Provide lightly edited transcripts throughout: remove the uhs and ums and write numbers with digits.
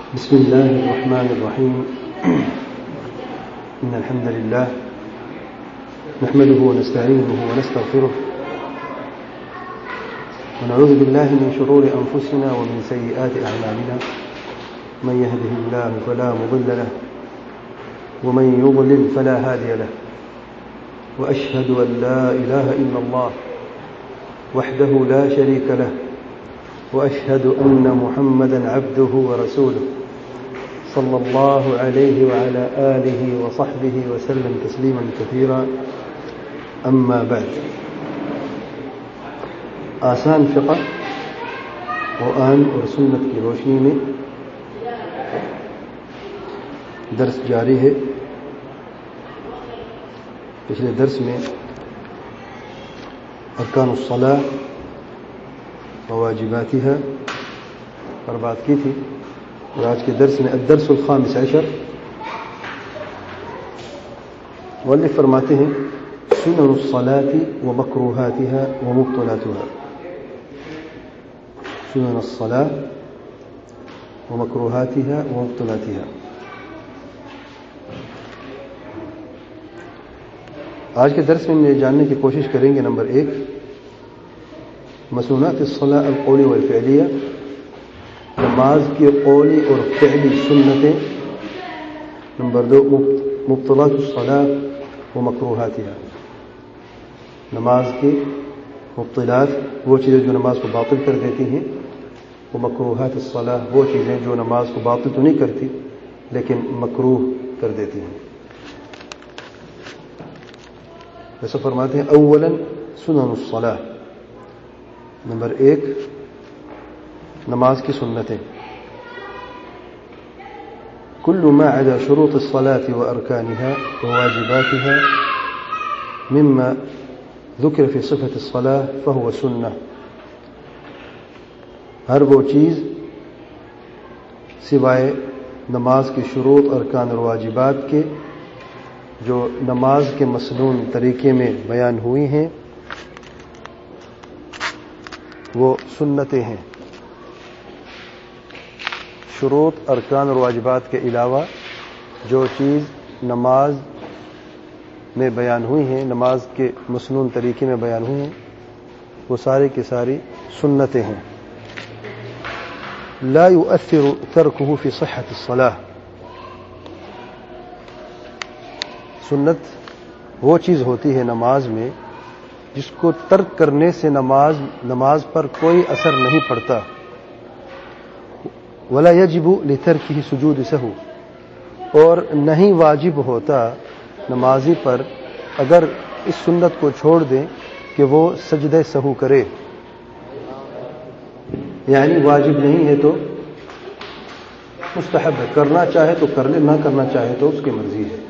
بسم الله الرحمن الرحيم. إن الحمد لله نحمده ونستعينه ونستغفره ونعوذ بالله من شرور أنفسنا ومن سيئات أعمالنا. من يهده الله فلا مضل له ومن يضلل فلا هادي له. وأشهد أن لا إله إلا الله وحده لا شريك له وأشهد أن محمدا عبده ورسوله صلى الله عليه وعلى آله وصحبه وسلم تسليما كثيرا. أما بعد. آسان فقہ قرآن اور سنت کی روشنی میں درس جاری ہے. پچھلے درس میں ارکان الصلاة وواجباتها پر بات کی تھی، اور آج کے درس میں الدرس الخامس عشر مؤلف فرماتے ہیں سنن الصلاة ومکروہاتها ومبطلاتها. سنن الصلاة ومکروہاتها ومبطلاتها. آج کے درس میں ہم یہ جاننے کی کوشش کریں گے، نمبر 1 مسنونات الصلاة القولی والفعلیہ، نماز کی قولی اور فعلی سنتیں. نمبر 2 مبطلات الصلاة ومکروہاتها، نماز کی مبطلات وہ چیزیں جو نماز کو باطل کر دیتی ہیں، ومکروہات الصلاة وہ چیزیں جو نماز کو باطل تو نہیں کرتی لیکن مکروہ کر دیتی ہیں. ویسے فرماتے ہیں اولا سنن الصلاة، نمبر 1 نماز کی سنتیں. كل ما عدا شروط الصلاة وأركانها وواجباتها مما ذكر في صفة الصلاة فهو سنة. ہر وہ چیز سوائے نماز کے شروط ارکان اور واجبات کے جو نماز کے مسنون طریقے میں بیان ہوئی ہیں وہ سنتیں ہیں. شروط ارکان اور واجبات کے علاوہ جو چیز نماز میں بیان ہوئی ہیں، نماز کے مسنون طریقے میں بیان ہوئی ہیں، وہ سارے کی ساری سنتیں ہیں. لا يؤثر تركه في صحة الصلاة. سنت وہ چیز ہوتی ہے نماز میں جس کو ترک کرنے سے نماز پر کوئی اثر نہیں پڑتا. ولا يجب لتركه سجود سهو، اور نہیں واجب ہوتا نمازی پر اگر اس سنت کو چھوڑ دیں کہ وہ سجدہ سہو کرے. یعنی واجب نہیں ہے تو مستحب ہے، کرنا چاہے تو کر لے، نہ کرنا چاہے تو اس کی مرضی ہے.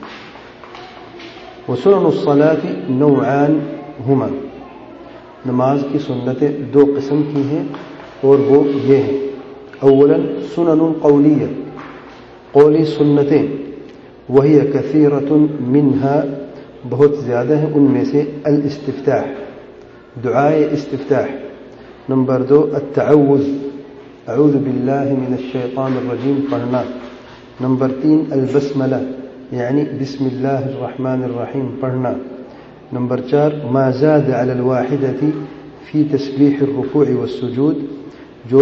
وسنن الصلاة نوعان ہما، نماز کی سنتیں 2 قسم کی ہیں اور وہ یہ ہیں. اولا سنن قولیہ، قولی سنتیں، وہی کثیرۃ منہا، بہت زیادہ ہیں ان میں سے. الاستفتاح، دعائے استفتاح. نمبر 2 التعوذ، اعوذ باللہ من الشیطان الرجیم پڑھنا. نمبر 3 البسملہ، یعنی بسم اللہ الرحمن الرحیم پڑھنا. نمبر 4 ما زاد علی الواحدۃ فی تسبیح الرکوع والسجود، جو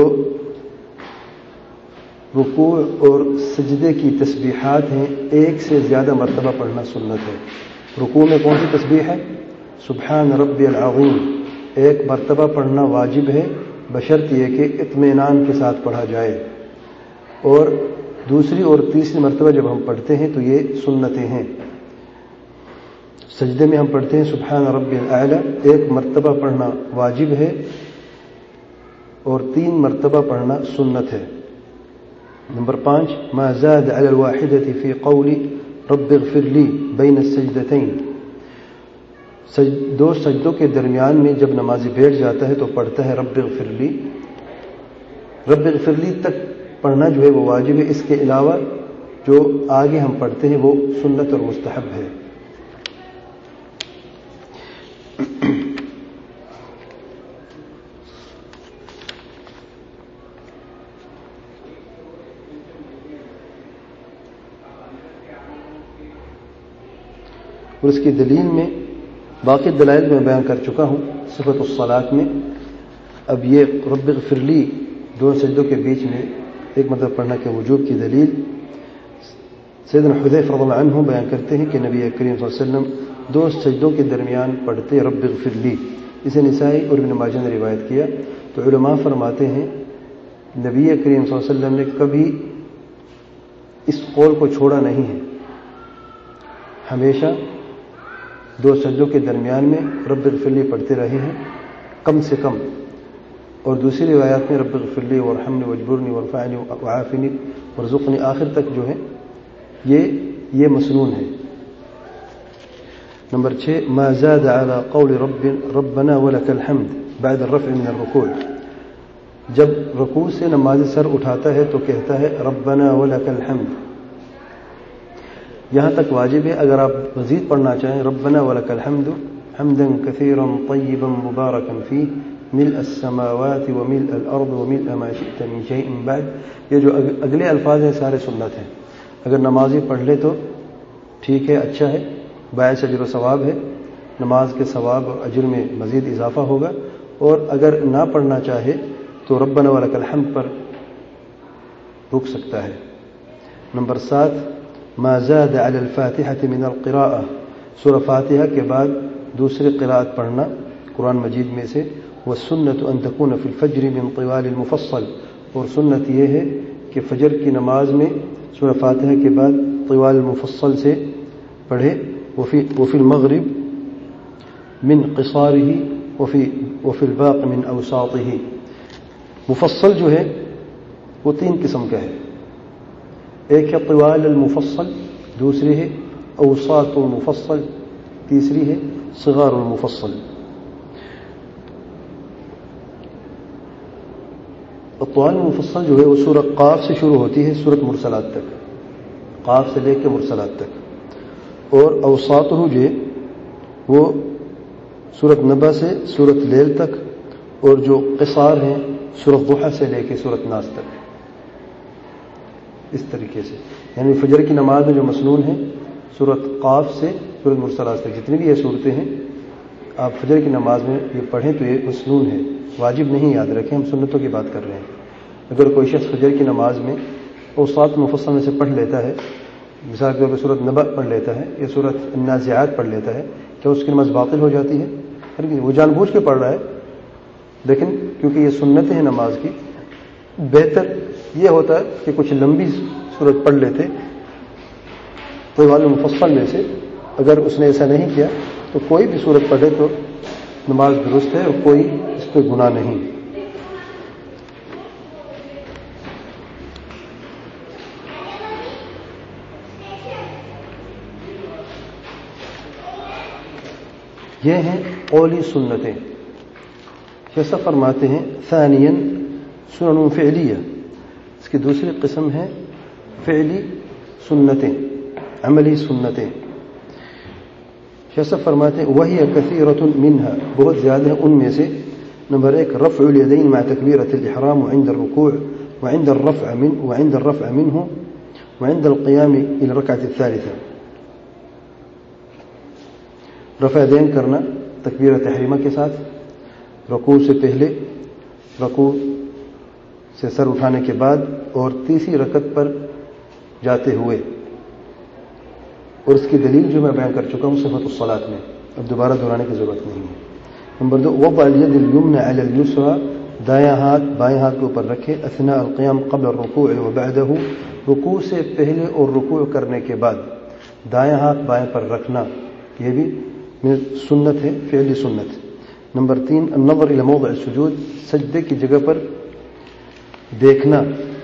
رکوع اور سجدے کی تسبیحات ہیں 1 سے زیادہ مرتبہ پڑھنا سنت ہے. رکوع میں کون سی تسبیح ہے؟ سبحان ربی العظیم، 1 مرتبہ پڑھنا واجب ہے بشرط یہ کہ اطمینان کے ساتھ پڑھا جائے. اور دوسری اور تیسری مرتبہ جب ہم پڑھتے ہیں تو یہ سنتیں ہیں. سجدے میں ہم پڑھتے ہیں سبحان ربی الاعلی، 1 مرتبہ پڑھنا واجب ہے اور 3 مرتبہ پڑھنا سنت ہے. نمبر 5 ما زاد علی الواحدۃ فی قول رب اغفر لی بین السجدتین، 2 سجدوں کے درمیان میں جب نمازی بیٹھ جاتا ہے تو پڑھتا ہے رب اغفر لی. رب اغفر لی تک پڑھنا جو ہے وہ واجب ہے، اس کے علاوہ جو آگے ہم پڑھتے ہیں وہ سنت اور مستحب ہے. اور اس کی دلیل میں باقی دلائل میں بیان کر چکا ہوں صفت الصلاۃ میں. اب یہ رب اغفر لی دونوں سجدوں کے بیچ میں ایک مرتبہ پڑھنا کے وجوب کی دلیل سیدنا حذیفہ رضی اللہ عنہ بیان کرتے ہیں کہ نبی کریم صلی اللہ علیہ وسلم دو سجدوں کے درمیان پڑھتے رب اغفر لی. اسے نسائی اور ابن ماجہ نے روایت کیا. تو علماء فرماتے ہیں نبی کریم صلی اللہ علیہ وسلم نے کبھی اس قول کو چھوڑا نہیں ہے, ہمیشہ دو سجدوں کے درمیان میں رب اغفر لی پڑھتے رہے ہیں کم سے کم. اور دوسری روایات میں رب اغفر لی وارحمنی واجبرنی وارفعنی وعافنی وارزقنی آخر تک جو ہے یہ مسنون ہے. نمبر 6 ما زاد على قول ربنا ولك الحمد بعد الرفع من الركوع. جب رکوع سے نماز سر اٹھاتا ہے تو کہتا ہے ربنا ولك الحمد. یہاں تک واجب ہے. اگر آپ مزید پڑھنا چاہیں ربنا ولك الحمد حمدا كثيرا طيبا مباركا فيه ملء السماوات وملء الارض وملء ما شئت من شيء بعد. یہ جو اگلے الفاظ ہیں سارے سنت ہیں. اگر نمازی پڑھ لے تو ٹھیک ہے, اچھا ہے, باعث اجر و ثواب ہے, نماز کے ثواب اور اجر میں مزید اضافہ ہوگا. اور اگر نہ پڑھنا چاہے تو ربنا ولک الحمد پر رک سکتا ہے. نمبر 7 ما زاد علی الفاتحة من القراءة. سورہ فاتحہ کے بعد دوسری قراءت پڑھنا قرآن مجید میں سے. والسنة ان تكون في الفجر من طوال المفصل. اور سنت یہ ہے کہ فجر کی نماز میں سورہ فاتحہ کے بعد طوال المفصل سے پڑھے. وفي المغرب من قصاره وفي الباقي من اوساطه. مفصل جو ہے وہ 3 قسم کا ہے. ایک ہے طوال المفصل, دوسری ہے اوساط المفصل, تیسری ہے صغار المفصل. طوال المفصل جو ہے وہ سورہ قاف سے شروع ہوتی ہے سورۃ مرسلات تک, قاف سے لے کے مرسلات تک. اور اوساط جو ہے وہ سورۃ نبا سے سورۃ لیل تک, اور جو قصار ہیں سورۃ ضحیٰ سے لے کے سورۃ ناس تک. اس طریقے سے یعنی فجر کی نماز میں جو مسنون ہیں سورۃ قاف سے سورۃ مرسلات تک جتنی بھی یہ صورتیں ہیں آپ فجر کی نماز میں یہ پڑھیں تو یہ مسنون ہے, واجب نہیں. یاد رکھیں ہم سنتوں کی بات کر رہے ہیں. اگر کوئی شخص فجر کی نماز میں اوساط مفصل میں سے پڑھ لیتا ہے, مثال کے طور پہ سورۃ نبا پڑھ لیتا ہے یا سورۃ النازعات پڑھ لیتا ہے, کیا اس کی نماز باطل ہو جاتی ہے؟ وہ جان بوجھ کے پڑھ رہا ہے, لیکن کیونکہ یہ سنتیں ہیں نماز کی, بہتر یہ ہوتا ہے کہ کچھ لمبی سورت پڑھ لیتے طوال المفصل میں سے. اگر اس نے ایسا نہیں کیا تو کوئی بھی سورت پڑھے تو نماز درست ہے اور کوئی اس پہ گناہ نہیں. یہ ہیں قولی سنتیں. جیسا فرماتے ہیں ثانیاً سنن فعلیہ, اس کی دوسری قسم ہے فعلی سنتیں, عملی سنتیں. جیسا فرماتے ہیں وہی کثیرۃ منها, بہت زیادہ ہیں ان میں سے. نمبر 1 رفع الیدین مع تکبیرۃ الاحرام وعند الرکوع وعند الرفع منه وعند القیام الى الرکعۃ الثالثہ. رفع دین کرنا تکبیر تحریمہ کے ساتھ, رکوع سے پہلے, رکوع سے سر اٹھانے کے بعد, اور تیسری رکعت پر جاتے ہوئے. اور اس کی دلیل جو میں بیان کر چکا ہوں صفت الصلاۃ میں, اب دوبارہ دہرانے کی ضرورت نہیں ہے. نمبر 2 وضع الید الیمنى علی الیسرى, دایاں ہاتھ بائیں ہاتھ کے اوپر رکھے. اثناء القیام قبل الرکوع وبعدہ, رکوع سے پہلے اور رکوع کرنے کے بعد دایاں ہاتھ بائیں پر رکھنا, یہ بھی سنت ہے, فعلی سنت. نمبر 3 النظر الى موضع السجود, سجدے کی جگہ پر دیکھنا.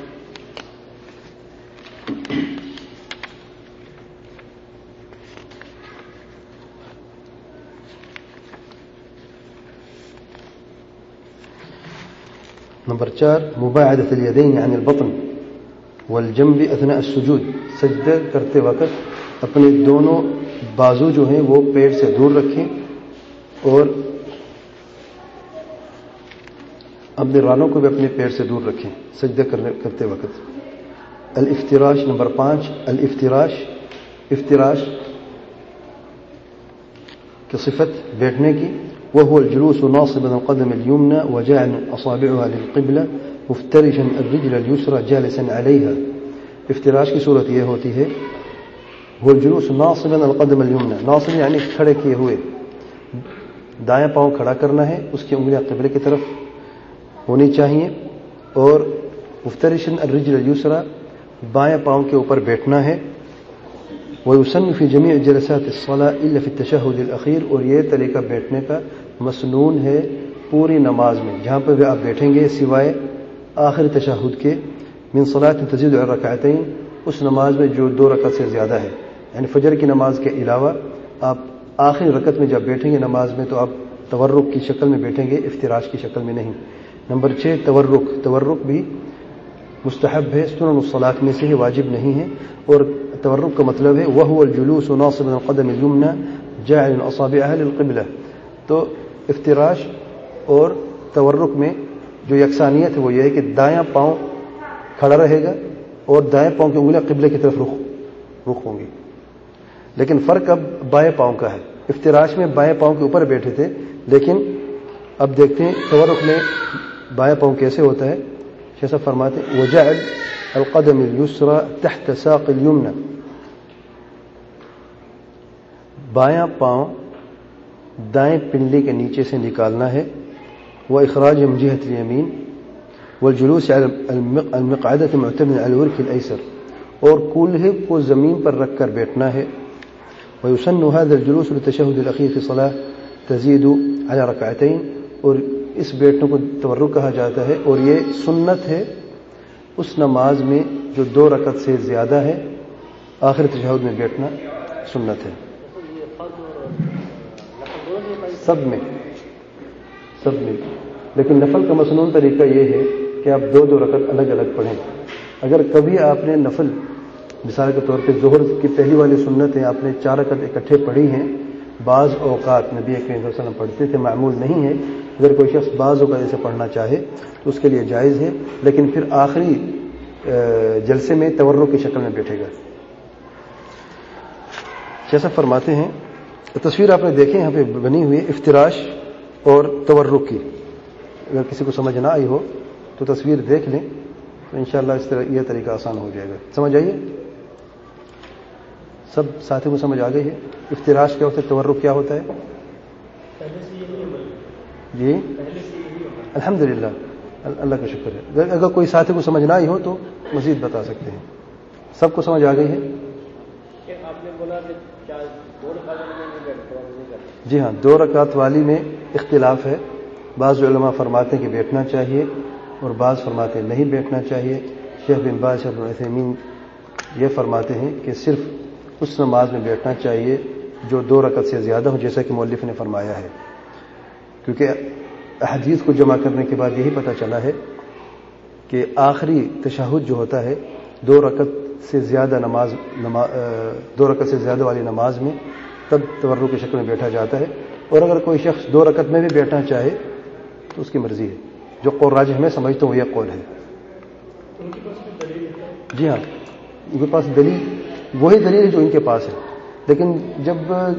نمبر 4 مباعدة اليدين عن البطن والجنب اثناء السجود, سجدہ کرتے وقت اپنے دونوں بازو جو ہیں وہ پیٹ سے دور رکھیں اور اپنے رانوں کو بھی اپنے پیٹ سے دور رکھیں سجدہ کرتے وقت. الافتراش نمبر 5 الافتراش, افتراش کی صفت بیٹھنے کی وهو الجلوس ناصبا القدم اليمنى وجاعلا اصابعها للقبلة مفترشا الرجل اليسرى جالسا عليها. افتراش کی صورت یہ ہوتی ہے وہ الجلوس ناصبا القدم اليمنى، ناصب یعنی کھڑے کیے ہوئے، دائیں پاؤں کھڑا کرنا ہے، اس کی انگلیاں قبلے کی طرف ہونی چاہیے، اور مفترشا الرجل اليسرى بائیں پاؤں کے اوپر بیٹھنا ہے. ويسن في جميع جلسات الصلاة إلا في التشهد الأخير، اور یہ طریقہ بیٹھنے کا مسنون ہے پوری نماز میں، جہاں پہ بھی آپ بیٹھیں گے سوائے آخری تشہد کے. من صلاة تزيد على ركعتين، اس نماز میں جو 2 رکعت سے زیادہ ہے، یعنی فجر کی نماز کے علاوہ آپ آخری رکعت میں جب بیٹھیں گے نماز میں تو آپ تورک کی شکل میں بیٹھیں گے، افتراش کی شکل میں نہیں. نمبر 6 تورک بھی مستحب ہے، سنن الصلاۃ میں سے ہے، واجب نہیں ہے. اور تورک کا مطلب ہے وهو الجلوس ناصبا القدم اليمنى جاعلا اصابعها للقبلة. تو افتراش اور تورک میں جو یکسانیت ہے وہ یہ ہے کہ دایاں پاؤں کھڑا رہے گا اور دائیں پاؤں کی انگلیاں قبلے کی طرف رخ ہوں گی. لیکن فرق اب بائیں پاؤں کا ہے. افتراش میں بائیں پاؤں کے اوپر بیٹھے تھے، لیکن اب دیکھتے ہیں تورک میں بائیں پاؤں کیسے ہوتا ہے. جیسا فرماتے وجعل القدم اليسرى تحت ساق اليمنى، بایاں پاؤں دائیں پنڈلی کے نیچے سے نکالنا ہے. واخراج من جهة اليمين والجلوس على المقعدة معتمدا على الورك الايسر، اور کولہے کو زمین پر رکھ کر بیٹھنا ہے. ويسن هذا الجلوس للتشهد الاخير في صلاة تزيد على ركعتين، اور اس بیٹھنے کو تورک کہا جاتا ہے، اور یہ سنت ہے اس نماز میں جو 2 رکعت سے زیادہ ہے، آخر تشہد میں بیٹھنا سنت ہے. سب میں لیکن نفل کا مسنون طریقہ یہ ہے کہ آپ 2 رکعت الگ الگ پڑھیں. اگر کبھی آپ نے نفل مثال کے طور پہ ظہر کی پہلی والی سنتیں آپ نے 4 رکعت اکٹھے پڑھی ہیں، بعض اوقات نبی کریم صلی اللہ علیہ وسلم پڑھتے تھے، معمول نہیں ہے. اگر کوئی شخص بعض اوقات ایسے پڑھنا چاہے تو اس کے لیے جائز ہے، لیکن پھر آخری جلسے میں تورک کی شکل میں بیٹھے گا. جیسا فرماتے ہیں تصویر آپ نے دیکھیں یہاں پہ بنی ہوئی افتراش اور تورک کی. اگر کسی کو سمجھ نہ آئی ہو تو تصویر دیکھ لیں تو انشاءاللہ اس طرح یہ طریقہ آسان ہو جائے گا. سمجھ آئیے؟ سب ساتھی کو سمجھ آ گئی ہے؟ افتراش کیا ہوتا ہے، تورک کیا ہوتا ہے؟ جی الحمدللہ، اللہ کا شکر ہے. اگر کوئی ساتھی کو سمجھ نہ آئی ہو تو مزید بتا سکتے ہیں. سب کو سمجھ آ گئی ہے؟ آپ نے بولا کہ 2 رکعت جی ہاں، 2 رکعت والی میں اختلاف ہے. بعض علماء فرماتے ہیں کہ بیٹھنا چاہیے اور بعض فرماتے ہیں نہیں بیٹھنا چاہیے. شیخ بن باز، شیخ بن عثیمین یہ فرماتے ہیں کہ صرف اس نماز میں بیٹھنا چاہیے جو 2 رکعت سے زیادہ ہو، جیسا کہ مؤلف نے فرمایا ہے. کیونکہ احادیث کو جمع کرنے کے بعد یہی پتہ چلا ہے کہ آخری تشہد جو ہوتا ہے 2 رکعت سے زیادہ 2 رکعت سے زیادہ والی نماز میں تب تورک کی شکل میں بیٹھا جاتا ہے. اور اگر کوئی شخص 2 رکعت میں بھی بیٹھنا چاہے تو اس کی مرضی ہے. جو قول راجح میں سمجھتا ہوں یہ قول ہے. جی ہاں، ان کے پاس دلیل وہی دلیل ہے جو ان کے پاس ہے. لیکن جب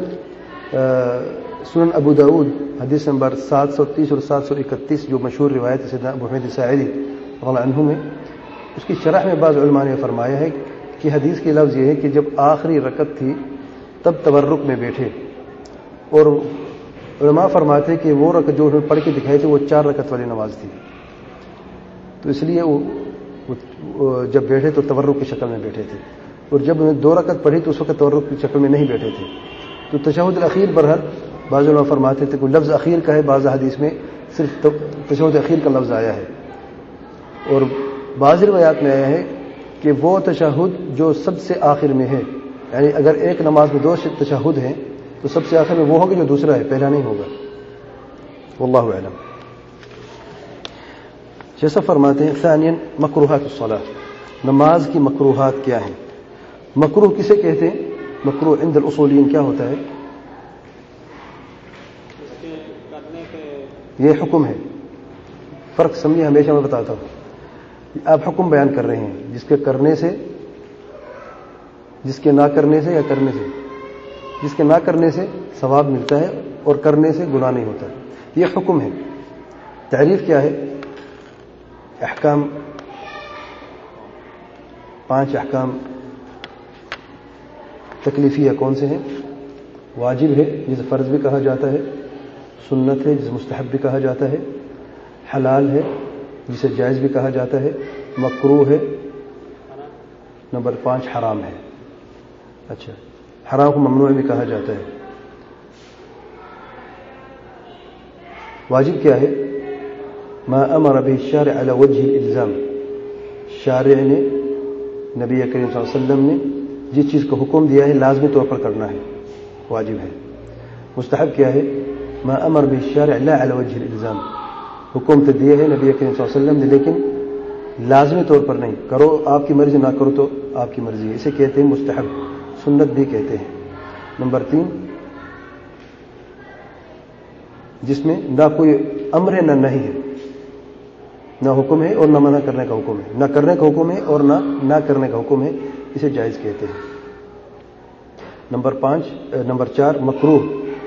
سنن ابو داؤد حدیث نمبر 730 اور 731 جو مشہور روایت ہے سیدنا ابو حمید ساعدی رضی اللہ عنہ میں، اس کی شرح میں بعض علماء نے فرمایا ہے کہ حدیث کی لفظ یہ ہے کہ جب آخری رکعت تھی تب تورک میں بیٹھے. اور علماء فرماتے ہیں کہ وہ رکعت جو انہوں نے پڑھ کے دکھائی تھی وہ 4 رکعت والی نماز تھی، تو اس لیے وہ جب بیٹھے تو تورک کی شکل میں بیٹھے تھے. اور جب انہوں نے 2 رکعت پڑھی تو اس وقت تورک کی شکل میں نہیں بیٹھے تھے. تو تشہد الاخیر برحق بعض علماء فرماتے تھے کہ لفظ اخیر کا ہے، بعض حدیث میں صرف تشہد اخیر کا لفظ آیا ہے. اور بعض روایات میں آیا ہے کہ وہ تشہد جو سب سے آخر میں ہے، یعنی اگر ایک نماز میں 2 تشہد ہیں تو سب سے آخر میں وہ ہوگا جو دوسرا ہے، پہلا نہیں ہوگا. واللہ اعلم. جیسا فرماتے ہیں ثانیاً مکروہات الصلاۃ، نماز کی مکروہات کیا ہیں؟ مکروہ کسے کہتے ہیں؟ مکروہ عند الاصولین کیا ہوتا ہے؟ یہ حکم ہے. فرق سمجھے، ہمیشہ میں بتاتا ہوں. آپ حکم بیان کر رہے ہیں جس کے کرنے سے، جس کے نہ کرنے سے یا کرنے سے. جس کے نہ کرنے سے ثواب ملتا ہے اور کرنے سے گناہ نہیں ہوتا. یہ حکم ہے. تعریف کیا ہے؟ احکام 5 احکام تکلیفیہ کون سے ہیں؟ واجب ہے جسے فرض بھی کہا جاتا ہے، سنت ہے جسے مستحب بھی کہا جاتا ہے، حلال ہے جسے جائز بھی کہا جاتا ہے، مکروہ ہے، نمبر 5 حرام ہے. اچھا، حرام کو ممنوع بھی کہا جاتا ہے. واجب کیا ہے؟ ما امر به الشارع على وجه الالزام، شارع نے، نبی کریم صلی اللہ علیہ وسلم نے جس چیز کو حکم دیا ہے لازمی طور پر کرنا ہے، واجب ہے. مستحب کیا ہے؟ ما امر به الشارع لا على وجه الالزام، حکم تو دیا ہے نبی کریم صلی اللہ علیہ وسلم نے لیکن لازمی طور پر نہیں، کرو آپ کی مرضی، نہ کرو تو آپ کی مرضی ہے. اسے کہتے ہیں مستحب، سنت بھی کہتے ہیں. نمبر 3 جس میں نہ کوئی امر ہے نہ نہیں ہے، نہ حکم ہے اور نہ منع کرنے کا حکم ہے، نہ کرنے کا حکم ہے اور نہ کرنے کا حکم ہے، اسے جائز کہتے ہیں. نمبر 4 مکروہ،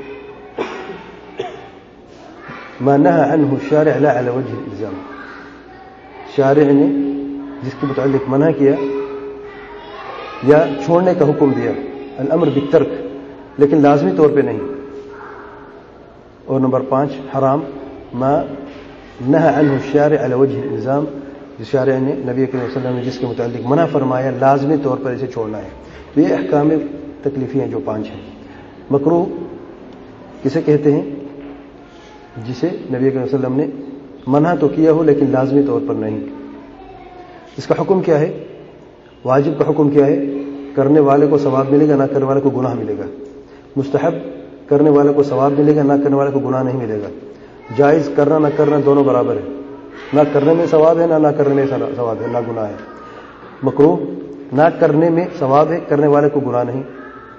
ما نهى عنه الشارع لا على وجه الالزام، شارع نے جس کے متعلق منع کیا یا چھوڑنے کا حکم دیا، الامر بالترک، لیکن لازمی طور پہ نہیں. اور نمبر 5 حرام، ما نهى عنه الشارع على وجه الالزام، جس شارع نے، نبی کریم صلی اللہ علیہ وسلم نے جس کے متعلق منع فرمایا لازمی طور پر اسے چھوڑنا ہے. تو یہ احکام تکلیفی ہیں جو 5 ہیں. مکروہ کسے کہتے ہیں؟ جسے نبی کریم صلی اللہ علیہ وسلم نے منع تو کیا ہو لیکن لازمی طور پر نہیں. اس کا حکم کیا ہے؟ واجب کا حکم کیا ہے؟ کرنے والے کو ثواب ملے گا، نہ کرنے والے کو گناہ ملے گا. مستحب کرنے والے کو ثواب ملے گا، نہ کرنے والے کو گناہ نہیں ملے گا. جائز کرنا نہ کرنا دونوں برابر ہے، نہ کرنے میں ثواب ہے نہ کرنے میں ثواب ہے، نہ گناہ ہے. مکروہ نہ کرنے میں ثواب ہے، کرنے والے کو گناہ نہیں.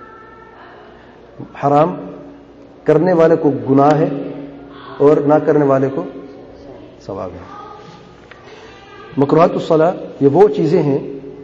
حرام کرنے والے کو گناہ ہے اور نہ کرنے والے کو ثواب ہے. مکروہات الصلاۃ یہ وہ چیزیں ہیں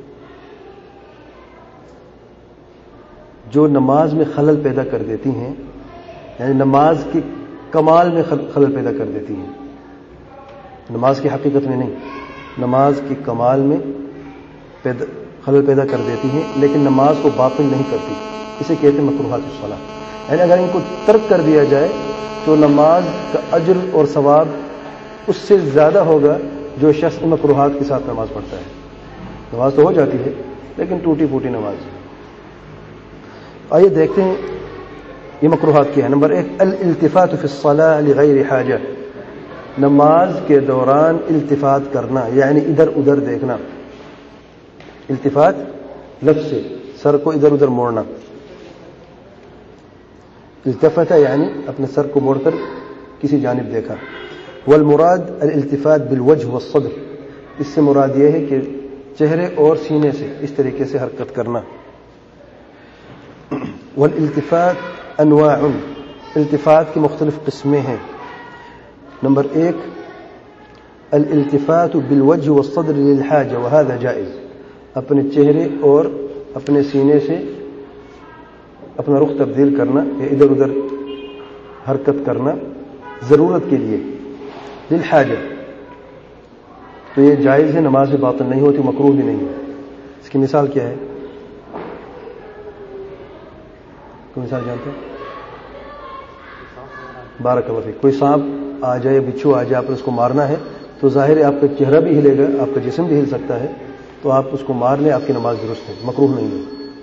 جو نماز میں خلل پیدا کر دیتی ہیں، یعنی نماز کی کمال میں خلل پیدا کر دیتی ہیں. نماز کی حقیقت میں نہیں، نماز کی کمال میں خلل پیدا کر دیتی ہیں لیکن نماز کو باطل نہیں کرتی. اسے کہتے ہیں مکروہات الصلاۃ. یعنی اگر ان کو ترک کر دیا جائے تو نماز کا اجر اور ثواب اس سے زیادہ ہوگا جو شخص مکروہات کے ساتھ نماز پڑھتا ہے. نماز تو ہو جاتی ہے لیکن ٹوٹی پھوٹی نماز. آئیے دیکھتے ہیں یہ مکروہات کیا ہے. نمبر 1 الالتفات فی الصلاۃ لغیر حاجہ، نماز کے دوران التفات کرنا یعنی ادھر ادھر دیکھنا. التفات لفظ سے سر کو ادھر ادھر موڑنا. التفت یعنی اپنے سر کو موڑ کر کسی جانب دیکھا. والمراد الالتفات بالوجه والصدر، اس سے مراد یہ ہے کہ چہرے اور سینے سے اس طریقے سے حرکت کرنا. والالتفات انواع، التفات کی مختلف قسمیں ہیں. نمبر 1 الالتفات بالوجه والصدر للحاجة وهذا جائز، اپنے چہرے اور اپنے سینے سے اپنا رخ تبدیل کرنا یا ادھر ادھر حرکت کرنا ضرورت کے لیے. للحاجہ تو یہ جائز ہے، نماز میں باطل نہیں ہوتی، مکروہ بھی نہیں ہے. اس کی مثال کیا ہے؟ کوئی مثال جانتے ہیں؟ بارک اللہ فیک. کوئی سانپ آ جائے، بچھو آ جائے، آپ نے اس کو مارنا ہے تو ظاہر ہے آپ کا چہرہ بھی ہلے گا، آپ کا جسم بھی ہل سکتا ہے، تو آپ اس کو مار لیں، آپ کی نماز درست ہے، مکروہ نہیں ہے.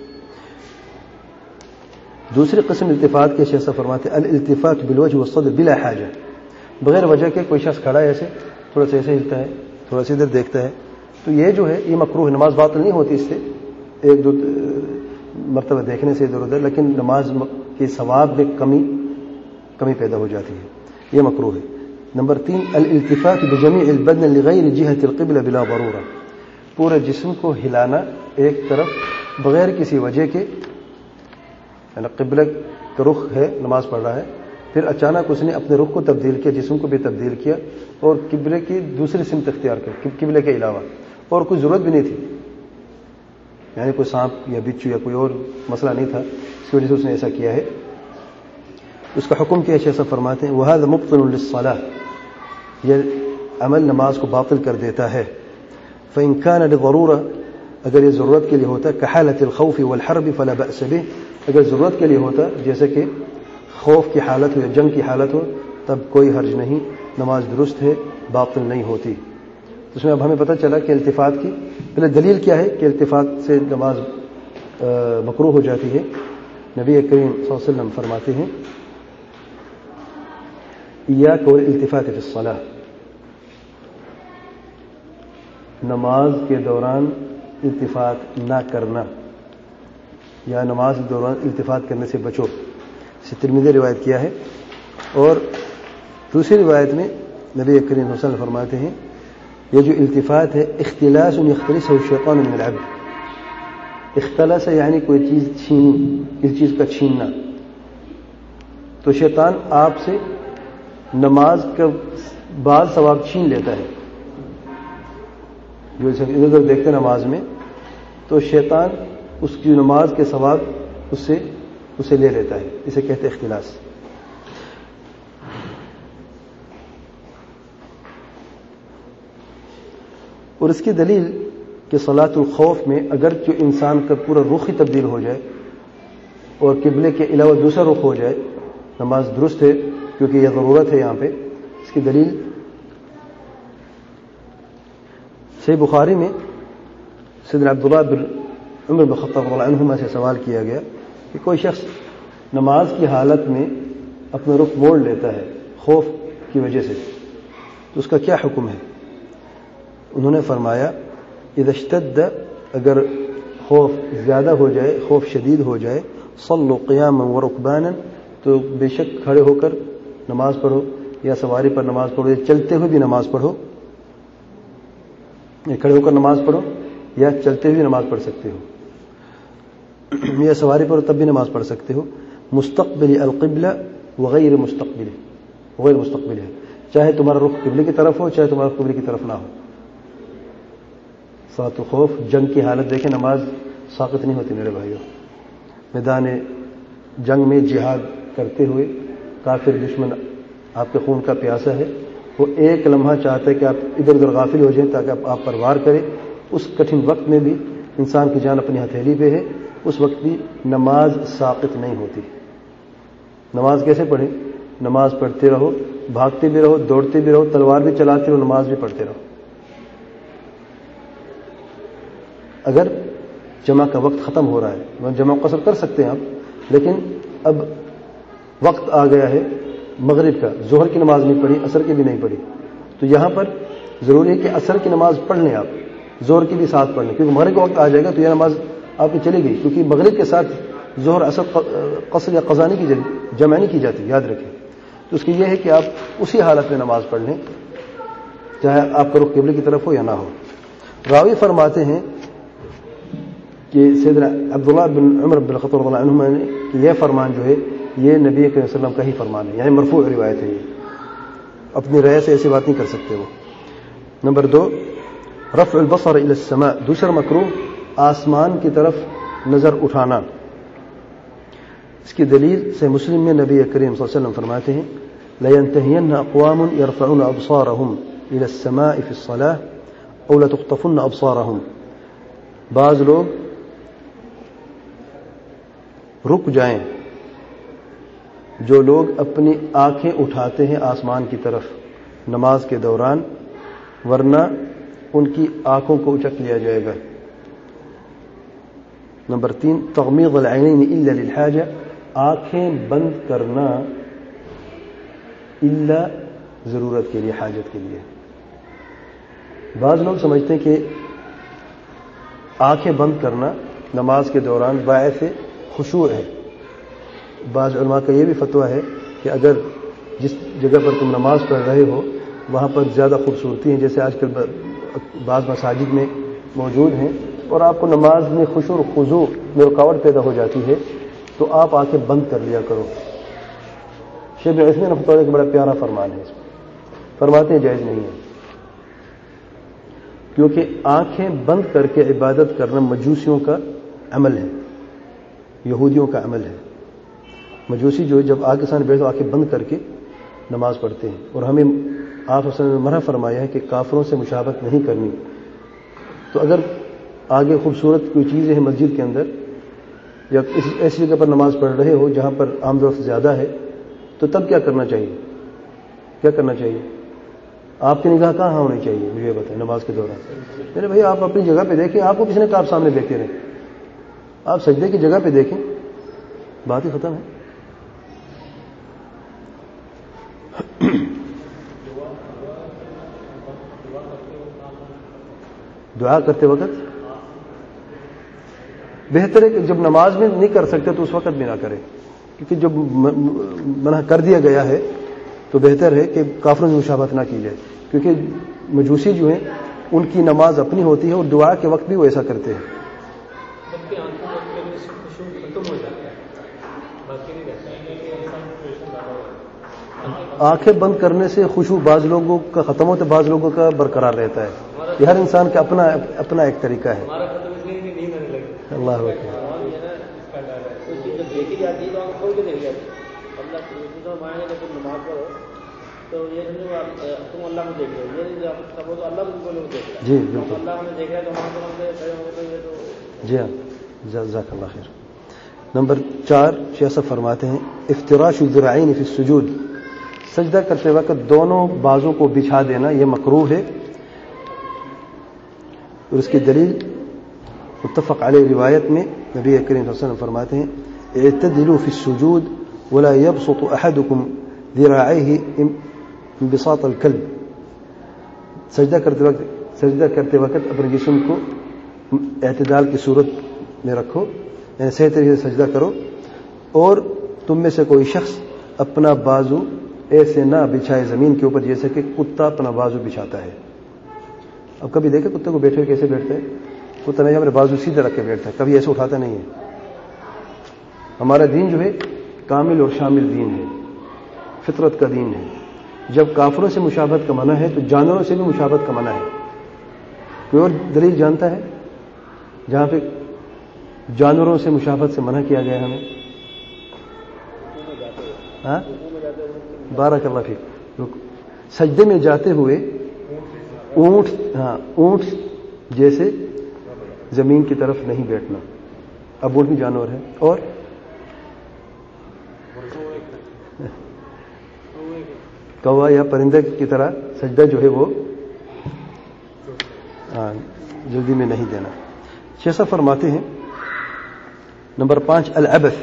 دوسری قسم التفات کے شیخ فرماتے ہیں الالتفات بالوجه والصدر بلا حاجہ، بغیر وجہ کے کوئی شخص کھڑا ہے ایسے تھوڑا سا ایسے ہلتا ہے، تھوڑا سا ادھر دیکھتا ہے، تو یہ جو ہے یہ مکروہ ہے. نماز باطل نہیں ہوتی اس سے، ایک دو مرتبہ دیکھنے سے ادھر ادھر، لیکن نماز کے ثواب میں کمی پیدا ہو جاتی ہے، یہ مکروہ ہے. نمبر 3 الالتفات بجميع البدن لغیر جهة القبلة بلا ضرورة، پورے جسم کو ہلانا ایک طرف بغیر کسی وجہ کے، یعنی قبلہ کا رخ ہے، نماز پڑھ رہا ہے، پھر اچانک اس نے اپنے رخ کو تبدیل کیا، جسم کو بھی تبدیل کیا اور قبلے کی دوسری سمت اختیار کر، قبلے کے علاوہ، اور کوئی ضرورت بھی نہیں تھی. یعنی کوئی سانپ یا بچھو یا کوئی اور مسئلہ نہیں تھا، اس کی وجہ سے اس نے ایسا کیا ہے. اس کا حکم کیا ہے؟ صاحب فرماتے ہیں وَهَذَا مُبْطِلٌ لِلصَّلَاةِ، یہ عمل نماز کو باطل کر دیتا ہے. فَإِنْ كَانَ لِضَرُورَةٍ، اگر یہ ضرورت کے لیے ہوتا ہے، كَحَالَةِ الْخَوْفِ وَالْحَرْبِ فَلَا بَأْسَ بِهِ، اگر ضرورت کے لیے ہوتا جیسے کہ خوف کی حالت ہو یا جنگ کی حالت ہو، تب کوئی حرج نہیں، نماز درست ہے، باطل نہیں ہوتی. اس میں اب ہمیں پتہ چلا کہ التفات کی پہلے دلیل کیا ہے کہ التفات سے نماز مکروہ ہو جاتی ہے. نبی کریم صلی اللہ علیہ وسلم فرماتے ہیں ایاک والالتفات فی الصلاۃ، نماز کے دوران التفات نہ کرنا یا نماز کے دوران التفات کرنے سے بچو. اسے ترمذی نے روایت کیا ہے. اور دوسری روایت میں نبی کریم صلی اللہ علیہ وسلم فرماتے ہیں یہ جو التفات ہے اختلاس یختلسہ الشیطان من العبد، اختلاس یعنی کوئی چیز چھینی، کسی چیز کا چھیننا، تو شیطان آپ سے نماز کا بعض ثواب چھین لیتا ہے. جو ادھر ادھر دیکھتے نماز میں تو شیطان اس کی نماز کے ثواب اسے لے لیتا ہے، اسے کہتے ہیں اختلاس. اور اس کی دلیل کہ صلاۃ الخوف میں اگر جو انسان کا پورا رخ ہی تبدیل ہو جائے اور قبلے کے علاوہ دوسرا رخ ہو جائے، نماز درست ہے کیونکہ یہ ضرورت ہے. یہاں پہ اس کی دلیل صحیح بخاری میں سیدنا عبداللہ بن عمر بن خطاب رضی اللہ عنہما سے سوال کیا گیا کہ کوئی شخص نماز کی حالت میں اپنا رخ موڑ لیتا ہے خوف کی وجہ سے، تو اس کا کیا حکم ہے؟ انہوں نے فرمایا اذا اشتد، اگر خوف زیادہ ہو جائے، خوف شدید ہو جائے، صلوا قیاما ورکبانا، تو بے شک کھڑے ہو کر نماز پڑھو، یا سواری پر نماز پڑھو، یا چلتے ہوئے بھی نماز پڑھو، یا کھڑے ہو کر نماز پڑھو یا چلتے ہوئے نماز پڑھ سکتے ہو، یا سواری پر تب بھی نماز پڑھ سکتے ہو. مستقبل القبلہ وغیر مستقبل ہے، چاہے تمہارا رخ قبلے کی طرف ہو چاہے تمہارا قبلے کی طرف نہ ہو. صلاۃ الخوف جنگ کی حالت دیکھیں، نماز ساقط نہیں ہوتی میرے بھائیوں. میدان جنگ میں جہاد کرتے ہوئے کافر دشمن آپ کے خون کا پیاسا ہے، وہ ایک لمحہ چاہتا ہے کہ آپ ادھر ادھر غافل ہو جائیں تاکہ آپ پر وار کرے. اس کٹھن وقت میں بھی انسان کی جان اپنی ہتھیلی پہ ہے، اس وقت بھی نماز ساقط نہیں ہوتی. نماز کیسے پڑھیں؟ نماز پڑھتے رہو، بھاگتے بھی رہو، دوڑتے بھی رہو، تلوار بھی چلاتے رہو، نماز بھی پڑھتے رہو. اگر جمع کا وقت ختم ہو رہا ہے، جمع قصر کر سکتے ہیں آپ، لیکن اب وقت آ گیا ہے مغرب کا، ظہر کی نماز نہیں پڑھی، عصر کی بھی نہیں پڑھی، تو یہاں پر ضروری ہے کہ عصر کی نماز پڑھ لیں آپ، ظہر کی بھی ساتھ پڑھ لیں، کیونکہ مغرب کا وقت آ جائے گا تو یہ نماز آپ کی چلی گئی، کیونکہ مغرب کے ساتھ ظہر عصر قصر یا قضا نہیں کی جاتی، جمع نہیں کی جاتی، یاد رکھیں. تو اس کی یہ ہے کہ آپ اسی حالت میں نماز پڑھ لیں، چاہے آپ کا رخ قبلے کی طرف ہو یا نہ ہو. راوی فرماتے ہیں کہ سیدنا عبداللہ بن عمر بن خطاب رضی اللہ عنہما نے کہ یہ فرمان جو ہے یہ نبی کریم صلی اللہ علیہ وسلم کا ہی فرمان ہے، یعنی مرفوع روایت ہے. یہ اپنی رائے سے ایسی بات نہیں کر سکتے وہ. نمبر 2 رفع البصر الى السماء، دوسرا مکروہ آسمان کی طرف نظر اٹھانا. اس کی دلیل سے مسلم میں نبی کریم صلی اللہ علیہ وسلم فرماتے ہیں لَيَنْتَهِيَنَّ أَقْوَامٌ يَرْفَعُونَ أَبْصَارَهُمْ إِلَى السَّمَاءِ فِي الصَّلَاةِ أَوْ لَتُخْطَفُنَّ أَبْصَارَهُمْ، بعض لوگ رک جائیں، جو لوگ اپنی آنکھیں اٹھاتے ہیں آسمان کی طرف نماز کے دوران، ورنہ ان کی آنکھوں کو اچک لیا جائے گا. نمبر 3 تغمیض العینین الا للحاجہ، آنکھیں بند کرنا الا ضرورت کے لیے، حاجت کے لیے. بعض لوگ سمجھتے ہیں کہ آنکھیں بند کرنا نماز کے دوران باعث خشوع ہے. بعض علماء کا یہ بھی فتویٰ ہے کہ اگر جس جگہ پر تم نماز پڑھ رہے ہو وہاں پر زیادہ خوبصورتی ہے، جیسے آج کل بعض مساجد میں موجود ہیں، اور آپ کو نماز میں خشوع و خضوع میں رکاوٹ پیدا ہو جاتی ہے، تو آپ آنکھیں بند کر لیا کرو. شیخ ابن عثیمین رحمۃ اللہ کا بڑا پیارا فرمان ہے، اس میں فرماتے ہیں جائز نہیں ہے. کیونکہ آنکھیں بند کر کے عبادت کرنا مجوسیوں کا عمل ہے، یہودیوں کا عمل ہے. مجوسی جو جب آگ کے سامنے بیٹھے تو آنکھیں بند کر کے نماز پڑھتے ہیں، اور ہمیں آپ نے منع فرمایا ہے کہ کافروں سے مشابہت نہیں کرنی. تو اگر آگے خوبصورت کوئی چیز ہے مسجد کے اندر یا ایسی جگہ پر نماز پڑھ رہے ہو جہاں پر آمد و رفت زیادہ ہے، تو تب کیا کرنا چاہیے؟ کیا کرنا چاہیے؟ آپ کی نگاہ کہاں ہونی چاہیے؟ مجھے یہ بتائیں نماز کے دوران. میرے بھائی آپ اپنی جگہ پہ دیکھیں، آپ کو کس نے کہا آپ سامنے دیکھتے رہیں؟ آپ سجدے کی جگہ پہ دیکھیں، بات ہی ختم ہے. دعا کرتے وقت بہتر ہے کہ جب نماز میں نہیں کر سکتے تو اس وقت بھی نہ کریں، کیونکہ جب منع کر دیا گیا ہے تو بہتر ہے کہ کافروں سے مشابہت نہ کی جائے، کیونکہ مجوسی جو ہیں ان کی نماز اپنی ہوتی ہے اور دعا کے وقت بھی وہ ایسا کرتے ہیں. آنکھیں بند کرنے سے خشوع بعض لوگوں کا ختم ہوتا ہے، بعض لوگوں کا برقرار رہتا ہے. یہ ہر انسان کا اپنا ایک طریقہ ہے. اللہ اکبر. جی بالکل. جی ہاں، جزاک اللہ خیر. نمبر 4 شیخ صاحب فرماتے ہیں افتراش الذراعین فی السجود، سجدہ کرتے وقت دونوں بازوں کو بچھا دینا یہ مکروہ ہے. اور اس کی دلیل متفق علیہ روایت میں نبی کریم صلی اللہ علیہ وسلم فرماتے ہیں اعتدلوا فی السجود ولا يبسط احدكم ذراعيه انبساط الكلب. سجدہ کرتے وقت اپنے جسم کو اعتدال کی صورت میں رکھو، یعنی صحیح طریقے سے سجدہ کرو، اور تم میں سے کوئی شخص اپنا بازو ایسے نہ بچھائے زمین کے اوپر جیسے کہ کتا اپنا بازو بچھاتا ہے. اب کبھی دیکھے کتے کو بیٹھے کیسے بیٹھتے ہیں؟ کتا نہیں، ہمارے بازو سیدھے رکھ کے بیٹھتا ہے، کبھی ایسے اٹھاتا نہیں ہے. ہمارا دین جو ہے کامل اور شامل دین ہے، فطرت کا دین ہے. جب کافروں سے مشابہت کا منع ہے تو جانوروں سے بھی مشابہت کا منع ہے. کوئی اور دلیل جانتا ہے جہاں پہ جانوروں سے مشابہت سے منع کیا گیا ہے ہمیں؟ ہاں، بارک اللہ فیک. سجدے میں جاتے ہوئے اونٹ جیسے زمین کی طرف نہیں بیٹھنا. اب اونٹ بھی جانور ہے، اور کوا یا پرندے کی طرح سجدہ جو ہے وہ جلدی میں نہیں دینا. شیخ صاحب فرماتے ہیں نمبر 5 العبث.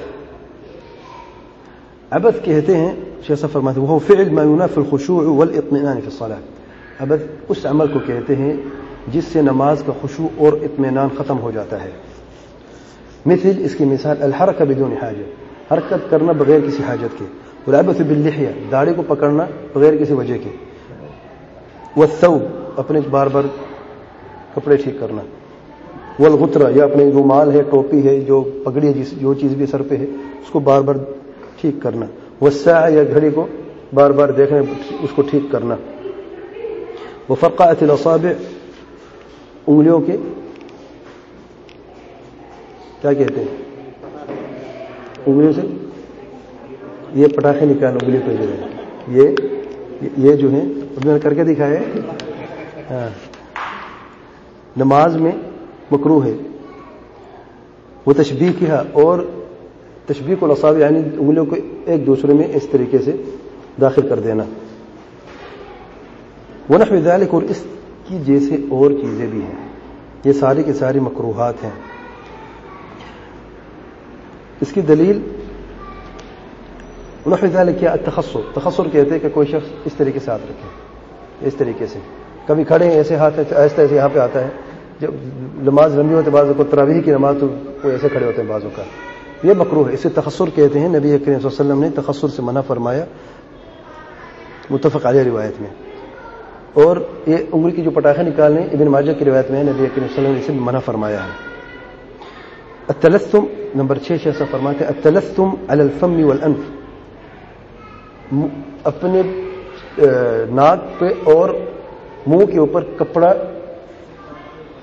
عبث کہتے ہیں شیخ صاحب فرماتے ہیں وہ فعل ما ينافي الخشوع والاطمئنان في الصلاة. عبث اس عمل کو کہتے ہیں جس سے نماز کا خشوع اور اطمینان ختم ہو جاتا ہے. مثل اس کی مثال الحرکہ بدون حاجہ، حرکت کرنا بغیر کسی حاجت کے. والعبث باللحیہ، داڑھی کو پکڑنا بغیر کسی وجہ کے. والثوب، اپنے بار بار کپڑے ٹھیک کرنا. والغترہ، یا اپنے رومال ہے، ٹوپی ہے، جو پگڑی ہے، جو چیز بھی سر پہ ہے اس کو بار بار ٹھیک کرنا. والساعہ، یا گھڑی کو بار بار دیکھنا، اس کو ٹھیک کرنا. وفرقعت الاصابع، انگلیوں کے کیا کہتے ہیں، انگلیوں سے یہ پٹاخے نکالنا انگلی پہ جو ہے یہ جو ہے میں نے کر کے دکھایا ہے. ہاں، نماز میں مکروہ ہے. وہ تشبیہ کیا، اور تشبیہ کو الاصابع یعنی انگلیوں کو ایک دوسرے میں اس طریقے سے داخل کر دینا. ونحو ذلك، اور اس کی جیسے اور چیزیں بھی ہیں. یہ ساری کی ساری مکروہات ہیں. اس کی دلیل ونحو ذلك کیا التخصر. تخصر کہتے ہیں کہ کوئی شخص اس طریقے سے ہاتھ رکھے، اس طریقے سے کبھی کھڑے ہیں ایسے ہاتھ ایسے ایسے یہاں پہ آتا ہے. جب نماز لمبی ہوتے بعض کو تراویح کی نماز تو کوئی ایسے کھڑے ہوتے ہیں بازوں کا، یہ مکروہ ہے. اسے تخصر کہتے ہیں. نبی کریم صلی اللہ علیہ وسلم نے تخصر سے منع فرمایا متفق علیہ روایت میں. اور یہ انگلی کی جو پٹاخے نکالنے ابن ماجہ کی روایت میں ہے، نبی کریم صلی اللہ علیہ وسلم نے اسے منع فرمایا ہے. التلثم نمبر 6 شیخ فرماتے ہیں التلثم علی الفم والانف، اپنے ناک پہ اور منہ کے اوپر کپڑا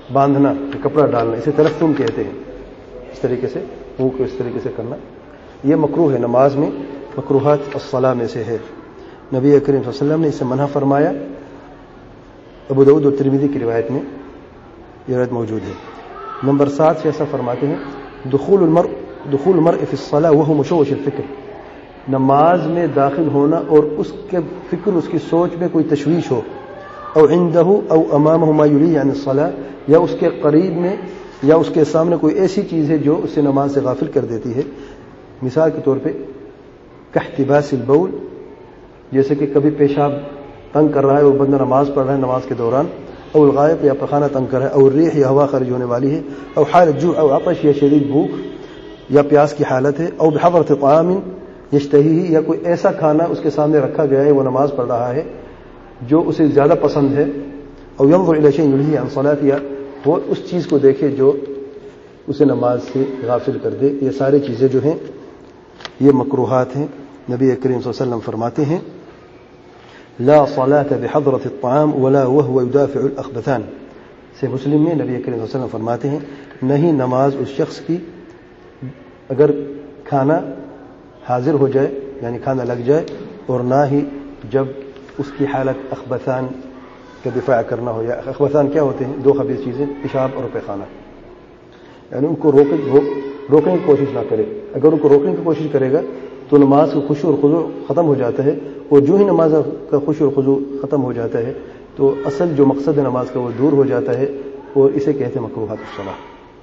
باندھنا, کپڑا ڈالنا, اسے تلثم کہتے ہیں. اس طریقے سے منہ کو اس طریقے سے کرنا یہ مکروہ ہے, نماز میں مکروہات الصلاۃ میں سے ہے. نبی کریم صلی اللہ علیہ وسلم نے اسے منع فرمایا. ابو داؤد اور ترمذی کی روایت میں یہ روایت موجود ہے. نمبر 7 سے ایسا فرماتے ہیں دخول المرء فی الصلاۃ وهو مشوش الفکر, نماز میں داخل ہونا اور اس کے فکر, اس کی سوچ میں کوئی تشویش ہو, او عنده او امامه ما يليه عن الصلاۃ, یا اس کے قریب میں یا اس کے سامنے کوئی ایسی چیز ہے جو اسے نماز سے غافل کر دیتی ہے. مثال کے طور پہ کاحتباس البول, جیسے کہ کبھی پیشاب تنگ کر رہا ہے اور بندہ نماز پڑھ رہا ہے نماز کے دوران, او الغائط یا پخانہ تنگ کر رہا ہے, او الریح یا ہوا خارج ہونے والی ہے, او حالت جوع او عطش یا شدید بھوک یا پیاس کی حالت ہے, او بحضرۃ طعام یشتہیہ, یا کوئی ایسا کھانا اس کے سامنے رکھا گیا ہے وہ نماز پڑھ رہا ہے جو اسے زیادہ پسند ہے, او ينظر الى شيء يلهيه عن صلاۃ, یا وہ اس چیز کو دیکھے جو اسے نماز سے غافل کر دے. یہ ساری چیزیں جو ہیں یہ مکروہات ہیں. نبی کریم صلی اللہ علیہ وسلم فرماتے ہیں لا صلاۃ بحضرۃ الطعام ولا وهو يدافع الاخبثان. سے مسلم میں نبی کریم صلی اللہ علیہ وسلم فرماتے ہیں نہیں نماز اس شخص کی اگر کھانا حاضر ہو جائے یعنی کھانا لگ جائے, اور نہ ہی جب اس کی حالت اخبثان کا دفاع کرنا ہو. یا اخبثان کیا ہوتے ہیں؟ 2 خبیث چیزیں, پیشاب اور پیخانہ. یعنی ان کو روکنے کی کوشش نہ کرے. اگر ان کو روکنے کی کوشش کرے گا تو نماز کا خشوع اور خضوع ختم ہو جاتا ہے, اور جو ہی نماز کا خشوع اور خضوع ختم ہو جاتا ہے تو اصل جو مقصد ہے نماز کا وہ دور ہو جاتا ہے, اور اسے کہتے ہیں مکروہات الصلاۃ.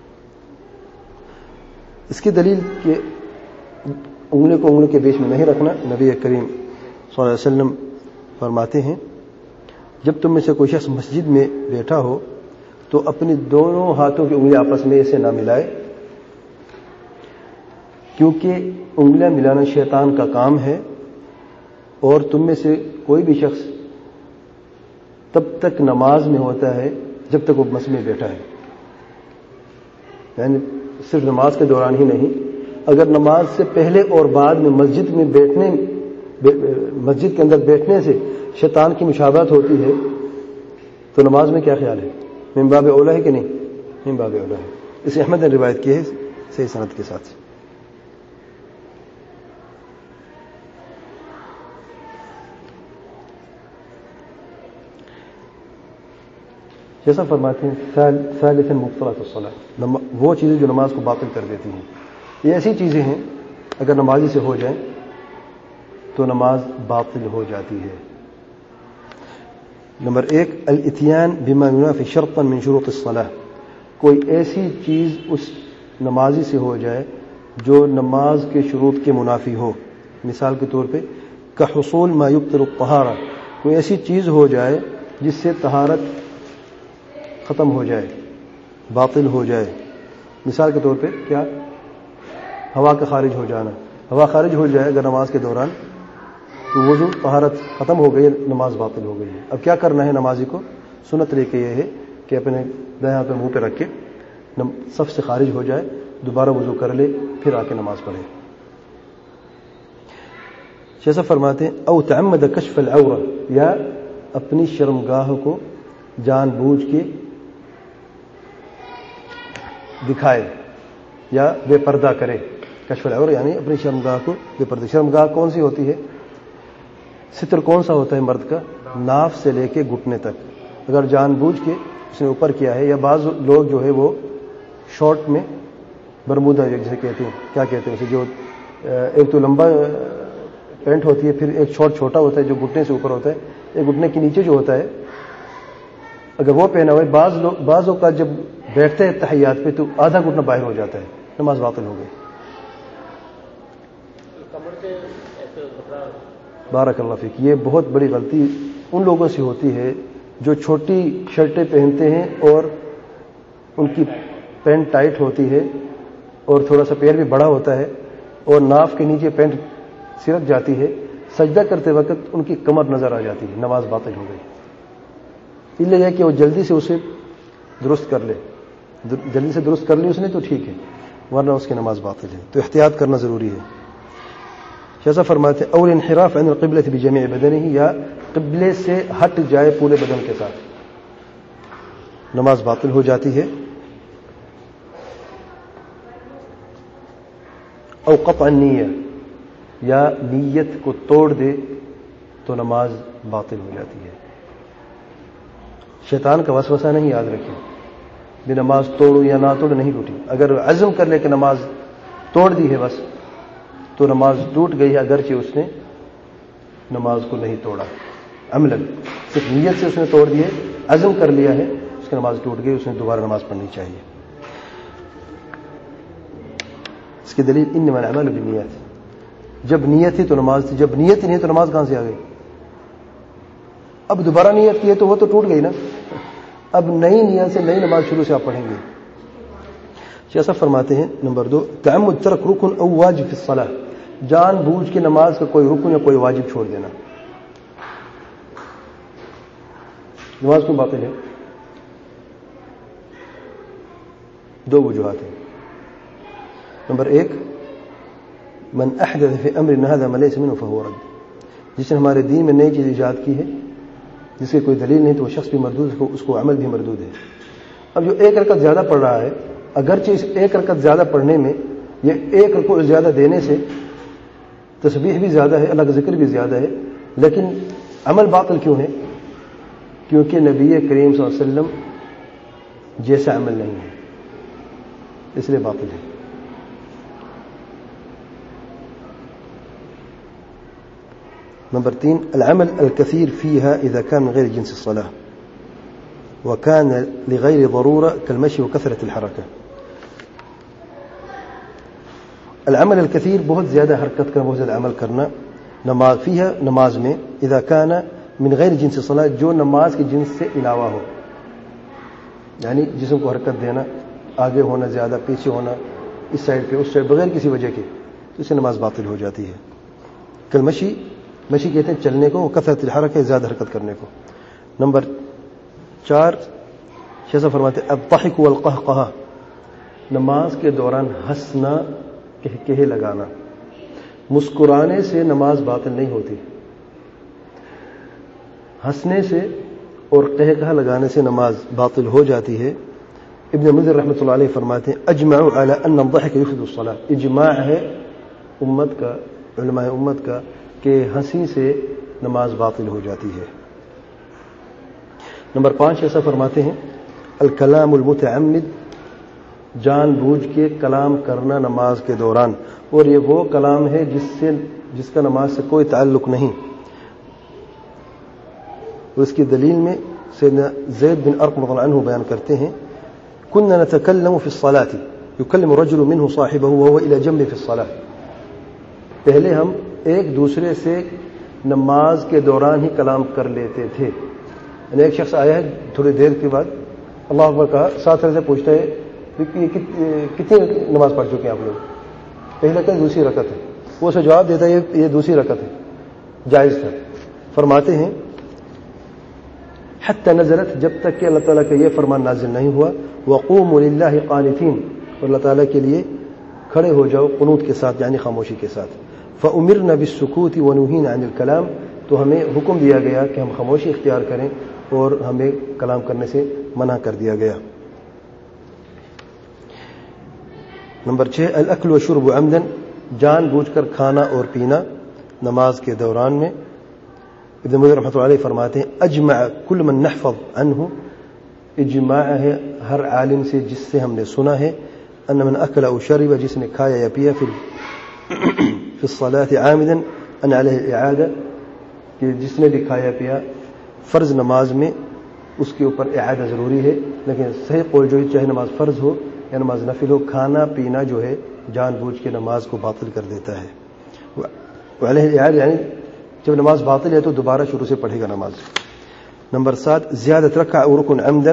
اس کی دلیل کہ انگلی کو انگلی کے بیچ میں نہیں رکھنا, نبی کریم صلی اللہ علیہ وسلم فرماتے ہیں جب تم میں سے کوئی شخص مسجد میں بیٹھا ہو تو اپنی دونوں ہاتھوں کی انگلیاں آپس میں اسے نہ ملائے, کیونکہ انگلیاں ملانا شیطان کا کام ہے, اور تم میں سے کوئی بھی شخص تب تک نماز میں ہوتا ہے جب تک وہ مسجد میں بیٹھا ہے. یعنی صرف نماز کے دوران ہی نہیں, اگر نماز سے پہلے اور بعد میں مسجد کے اندر بیٹھنے سے شیطان کی مشابہت ہوتی ہے تو نماز میں کیا خیال ہے؟ من باب اولا ہے کہ نہیں؟ من باب اولا ہے. اسے احمد نے روایت کی ہے صحیح سند کے ساتھ. جیسا فرماتے ہیں ثالثاً مبطلات الصلاۃ, وہ چیزیں جو نماز کو باطل کر دیتی ہیں. یہ ایسی چیزیں ہیں اگر نمازی سے ہو جائیں تو نماز باطل ہو جاتی ہے. نمبر 1 الاتیان بما ينافي شرطا من شروط الصلاۃ, کوئی ایسی چیز اس نمازی سے ہو جائے جو نماز کے شروط کے منافی ہو. مثال کے طور پہ کحصول ما يبطل الطہارہ, کوئی ایسی چیز ہو جائے جس سے طہارت ختم ہو جائے, باطل ہو جائے. مثال کے طور پہ کیا؟ ہوا کا خارج ہو جانا. ہوا خارج ہو جائے اگر نماز کے دوران تو وضو طہارت ختم ہو گئی, نماز باطل ہو گئی ہے. اب کیا کرنا ہے نمازی کو؟ سنت طریقہ یہ ہے کہ اپنے دائیں ہاتھ پہ منہ پہ رکھ کے صف سے خارج ہو جائے, دوبارہ وضو کر لے, پھر آ کے نماز پڑھے. جیسا فرماتے ہیں او تعمد کشف العورہ, یا اپنی شرمگاہ کو جان بوجھ کے دکھائے یا بے پردہ کرے. کشف العورہ یعنی اپنی شرمگاہ کو بے پردہ. شرمگاہ کون سی ہوتی ہے؟ ستر کون سا ہوتا ہے مرد کا؟ ناف سے لے کے گھٹنے تک. اگر جان بوجھ کے اس نے اوپر کیا ہے, یا بعض لوگ جو ہے وہ شارٹ میں برمودا جسے کہتے ہیں, کیا کہتے ہیں اسے, جو ایک تو لمبا پینٹ ہوتی ہے, پھر ایک شارٹ چھوٹا ہوتا ہے جو گھٹنے سے اوپر ہوتا ہے, ایک گھٹنے کے نیچے جو ہوتا ہے, اگر وہ پہنا ہوا ہے بعضوں کا جب بیٹھتے ہیں تحیات پہ تو آدھا گھٹنا باہر ہو جاتا ہے, نماز باطل ہو گئی. بارک اللہ فیک. یہ بہت بڑی غلطی ان لوگوں سے ہوتی ہے جو چھوٹی شرٹیں پہنتے ہیں اور ان کی پینٹ ٹائٹ ہوتی ہے اور تھوڑا سا پیر بھی بڑا ہوتا ہے اور ناف کے نیچے پینٹ سرک جاتی ہے, سجدہ کرتے وقت ان کی کمر نظر آ جاتی ہے, نماز باطل ہو گئی. اس لیے کہ وہ جلدی سے اسے درست کر لے, جلدی سے درست کر لی اس نے تو ٹھیک ہے, ورنہ اس کی نماز باطل ہے. تو احتیاط کرنا ضروری ہے. جیسا فرماتے ہیں اور انحراف عن القبلۃ بجميع بدنه, یا قبلے سے ہٹ جائے پورے بدن کے ساتھ. نماز باطل ہو جاتی ہے. او قطع النیہ یا نیت کو توڑ دے تو نماز باطل ہو جاتی ہے. شیطان کا وسوسہ نہیں، یاد رکھیں، بھی نماز توڑو یا نہ توڑو نہیں ٹوٹی. اگر عزم کر لے کہ نماز توڑ دی ہے بس تو نماز ٹوٹ گئی ہے، اگرچہ اس نے نماز کو نہیں توڑا. عملاً صرف نیت سے اس نے توڑ دی ہے، عزم کر لیا ہے، اس کی نماز ٹوٹ گئی، اس نے دوبارہ نماز پڑھنی چاہیے. اس کی دلیل انما الاعمال بالنیات، جب نیت تھی تو نماز تھی، جب نیت ہی نہیں تو نماز کہاں سے آ گئی؟ اب دوبارہ نیت کی ہے تو وہ تو ٹوٹ گئی نا، اب نئی نیت سے نئی نماز شروع سے آپ پڑھیں گے. جیسا فرماتے ہیں نمبر 2 تعمد ترک رکن او واجب فی الصلاۃ، جان بوجھ کے نماز کا کوئی رکن یا کوئی واجب چھوڑ دینا. نماز کیوں باطل ہے؟ 2 وجوہات ہیں. نمبر 1 من احدث فی امرنا هذا ما ليس منه فهو رد، جس نے ہمارے دین میں نئی چیز ایجاد کی ہے جس کی کوئی دلیل نہیں تو وہ شخص بھی مردود ہے، اس کو عمل بھی مردود ہے. اب جو 1 رکعت زیادہ پڑھ رہا ہے، اگرچہ اس 1 رکعت زیادہ پڑھنے میں یہ 1 رکوع زیادہ دینے سے تسبیح بھی زیادہ ہے، اللہ کا ذکر بھی زیادہ ہے، لیکن عمل باطل کیوں ہے؟ کیونکہ نبی کریم صلی اللہ علیہ وسلم جیسا عمل نہیں ہے، اس لیے باطل ہے. نمبر 3 العمل الكثير فيها إذا كان من غير جنس الصلاة وكان لغير ضرورة كالمشي وكثرة الحركة. العمل الكثير بہت زیادہ حرکت کرنا، بہت زیادہ عمل کرنا نماز فيها نماز میں اذا كان من غیر جنس الصلاة جو نماز کے جنس سے علاوہ ہو، یعنی جسم کو حرکت دینا، آگے ہونا، زیادہ پیچھے ہونا، اس سائڈ پہ اس سائڈ، بغیر کسی وجہ کے، تو اس سے نماز باطل ہو جاتی ہے. کالمشی، مشی کہتے ہیں چلنے کو، کثرت الحرکہ زیادہ حرکت کرنے کو. نمبر 4 جیسا فرماتے الضحک والقہقہہ، نماز کے دوران ہنسنا، کہکہے لگانا. مسکرانے سے نماز باطل نہیں ہوتی، ہنسنے سے اور قہقہہ لگانے سے نماز باطل ہو جاتی ہے. ابن منذر رحمۃ اللہ علیہ فرماتے ہیں اجمعوا علی ان الضحک یفسد الصلاۃ، اجماع ہے امت کا، علماء امت کا، کہ ہنسی سے نماز باطل ہو جاتی ہے. نمبر 5 ایسا فرماتے ہیں الکلام المتعمد، جان بوجھ کے کلام کرنا نماز کے دوران، اور یہ وہ کلام ہے جس کا نماز سے کوئی تعلق نہیں. اس کی دلیل میں سیدنا زید بن ارقم رضی اللہ عنہ بیان کرتے ہیں كنا نتكلم في الصلاة يكلم الرجل منه صاحبه وهو إلى جنب في الصلاة، پہلے ہم ایک دوسرے سے نماز کے دوران ہی کلام کر لیتے تھے. یعنی ایک شخص آیا ہے تھوڑی دیر کے بعد اللہ اکبر کہا، ساتھ سے پوچھتا ہے کتنی نماز پڑھ چکے ہیں آپ لوگ؟ پہلے کہ دوسری رکعت ہے، وہ اسے جواب دیتا ہے یہ دوسری رکعت ہے، جائز تھا. فرماتے ہیں حتی نزلت، جب تک کہ اللہ تعالیٰ کا یہ فرمان نازل نہیں ہوا وقوموا للہ قانتین، اور اللہ تعالیٰ کے لیے کھڑے ہو جاؤ قنوت کے ساتھ، یعنی خاموشی کے ساتھ. فأمرنا بالسکوت ونهینا عن الکلام، تو ہمیں حکم دیا گیا کہ ہم خاموشی اختیار کریں اور ہمیں کلام کرنے سے منع کر دیا گیا. نمبر 6 الاکل والشرب عمدا، جان بوجھ کر کھانا اور پینا نماز کے دوران میں. ابن منذر رحمۃ اللہ علیہ فرماتے ہیں اجمع کل من نحفظ عنہ، اجماع ہے ہر عالم سے جس سے ہم نے سنا ہے، ان من اکل او شرب، جس نے کھایا یا پیا فی الصلاة عامدا ان علیہ الاعادہ، کہ جس نے بھی کھایا پیا فرض نماز میں اس کے اوپر اعادہ ضروری ہے. لیکن صحیح قول جو ہے چاہے نماز فرض ہو یا نماز نفل ہو، کھانا پینا جو ہے جان بوجھ کے نماز کو باطل کر دیتا ہے. علیہ الاعادہ یعنی جب نماز باطل ہے تو دوبارہ شروع سے پڑھے گا نماز. نمبر 7 زیادت رکع او رکن عمدا،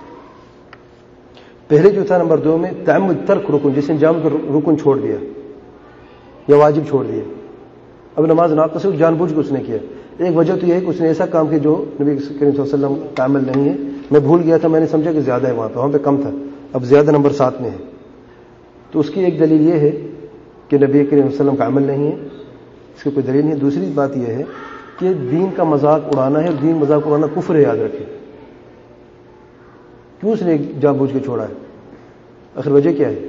پہلے جو تھا نمبر 2 میں تعمد ترک رکن، جس نے جان کر رکن چھوڑ دیا یا واجب چھوڑ دیا. اب نماز ناقص ہے، جان بوجھ کے اس نے کیا. ایک وجہ تو یہ ہے کہ اس نے ایسا کام کیا جو نبی کریم صلی اللہ علیہ وسلم کا عمل نہیں ہے. میں بھول گیا تھا، میں نے سمجھا کہ زیادہ ہے، وہاں پہ کم تھا، اب زیادہ نمبر 7 میں ہے. تو اس کی ایک دلیل یہ ہے کہ نبی کریم صلی اللہ علیہ وسلم کا عمل نہیں ہے، اس کی کوئی دلیل نہیں. دوسری بات یہ ہے کہ دین کا مذاق اڑانا ہے، دین مذاق اڑانا کفر ہے، یاد رکھیں. کیوں اس نے جان بوجھ کے چھوڑا ہے؟ آخر وجہ کیا ہے؟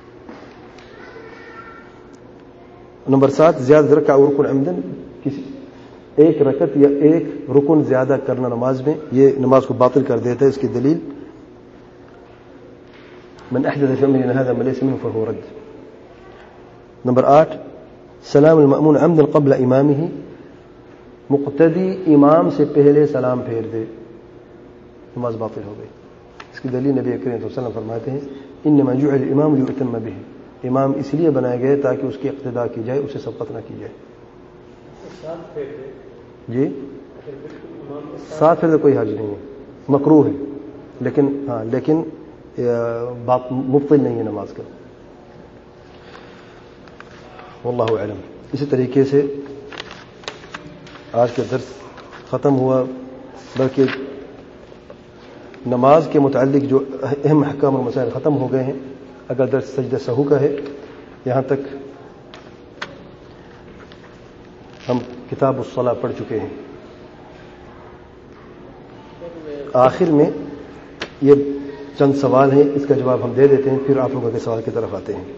نمبر 7 زیادہ رکع اور رکن عمدن، کسی ایک رکعت یا ایک رکن زیادہ کرنا نماز میں، یہ نماز کو باطل کر دیتا ہے. اس کی دلیل من احدث في امرنا هذا ما ليس منه فهو رد. نمبر 8 سلام المأمون عمدا قبل امامه، مقتدی امام سے پہلے سلام پھیر دے، نماز باطل ہو گئی. اس کی دلیل نبی کریم صلی اللہ علیہ وسلم فرماتے ہیں انما جعل الامام ليؤتم به، امام اس لیے بنائے گئے تاکہ اس کی اقتداء کی جائے، اسے سبقت نہ کی جائے. جی 7 پھر تو کوئی حرج نہیں ہے، مکروہ ہے، لیکن مبطل نہیں ہے نماز کا. واللہ اعلم. اسی طریقے سے آج کا درس ختم ہوا، بلکہ نماز کے متعلق جو اہم احکام اور مسائل ختم ہو گئے ہیں. اگر درس سجدہ سہو کا ہے، یہاں تک ہم کتاب الصلاۃ پڑھ چکے ہیں. آخر میں یہ چند سوال ہیں، اس کا جواب ہم دے دیتے ہیں، پھر آپ لوگوں کے سوال کی طرف آتے ہیں.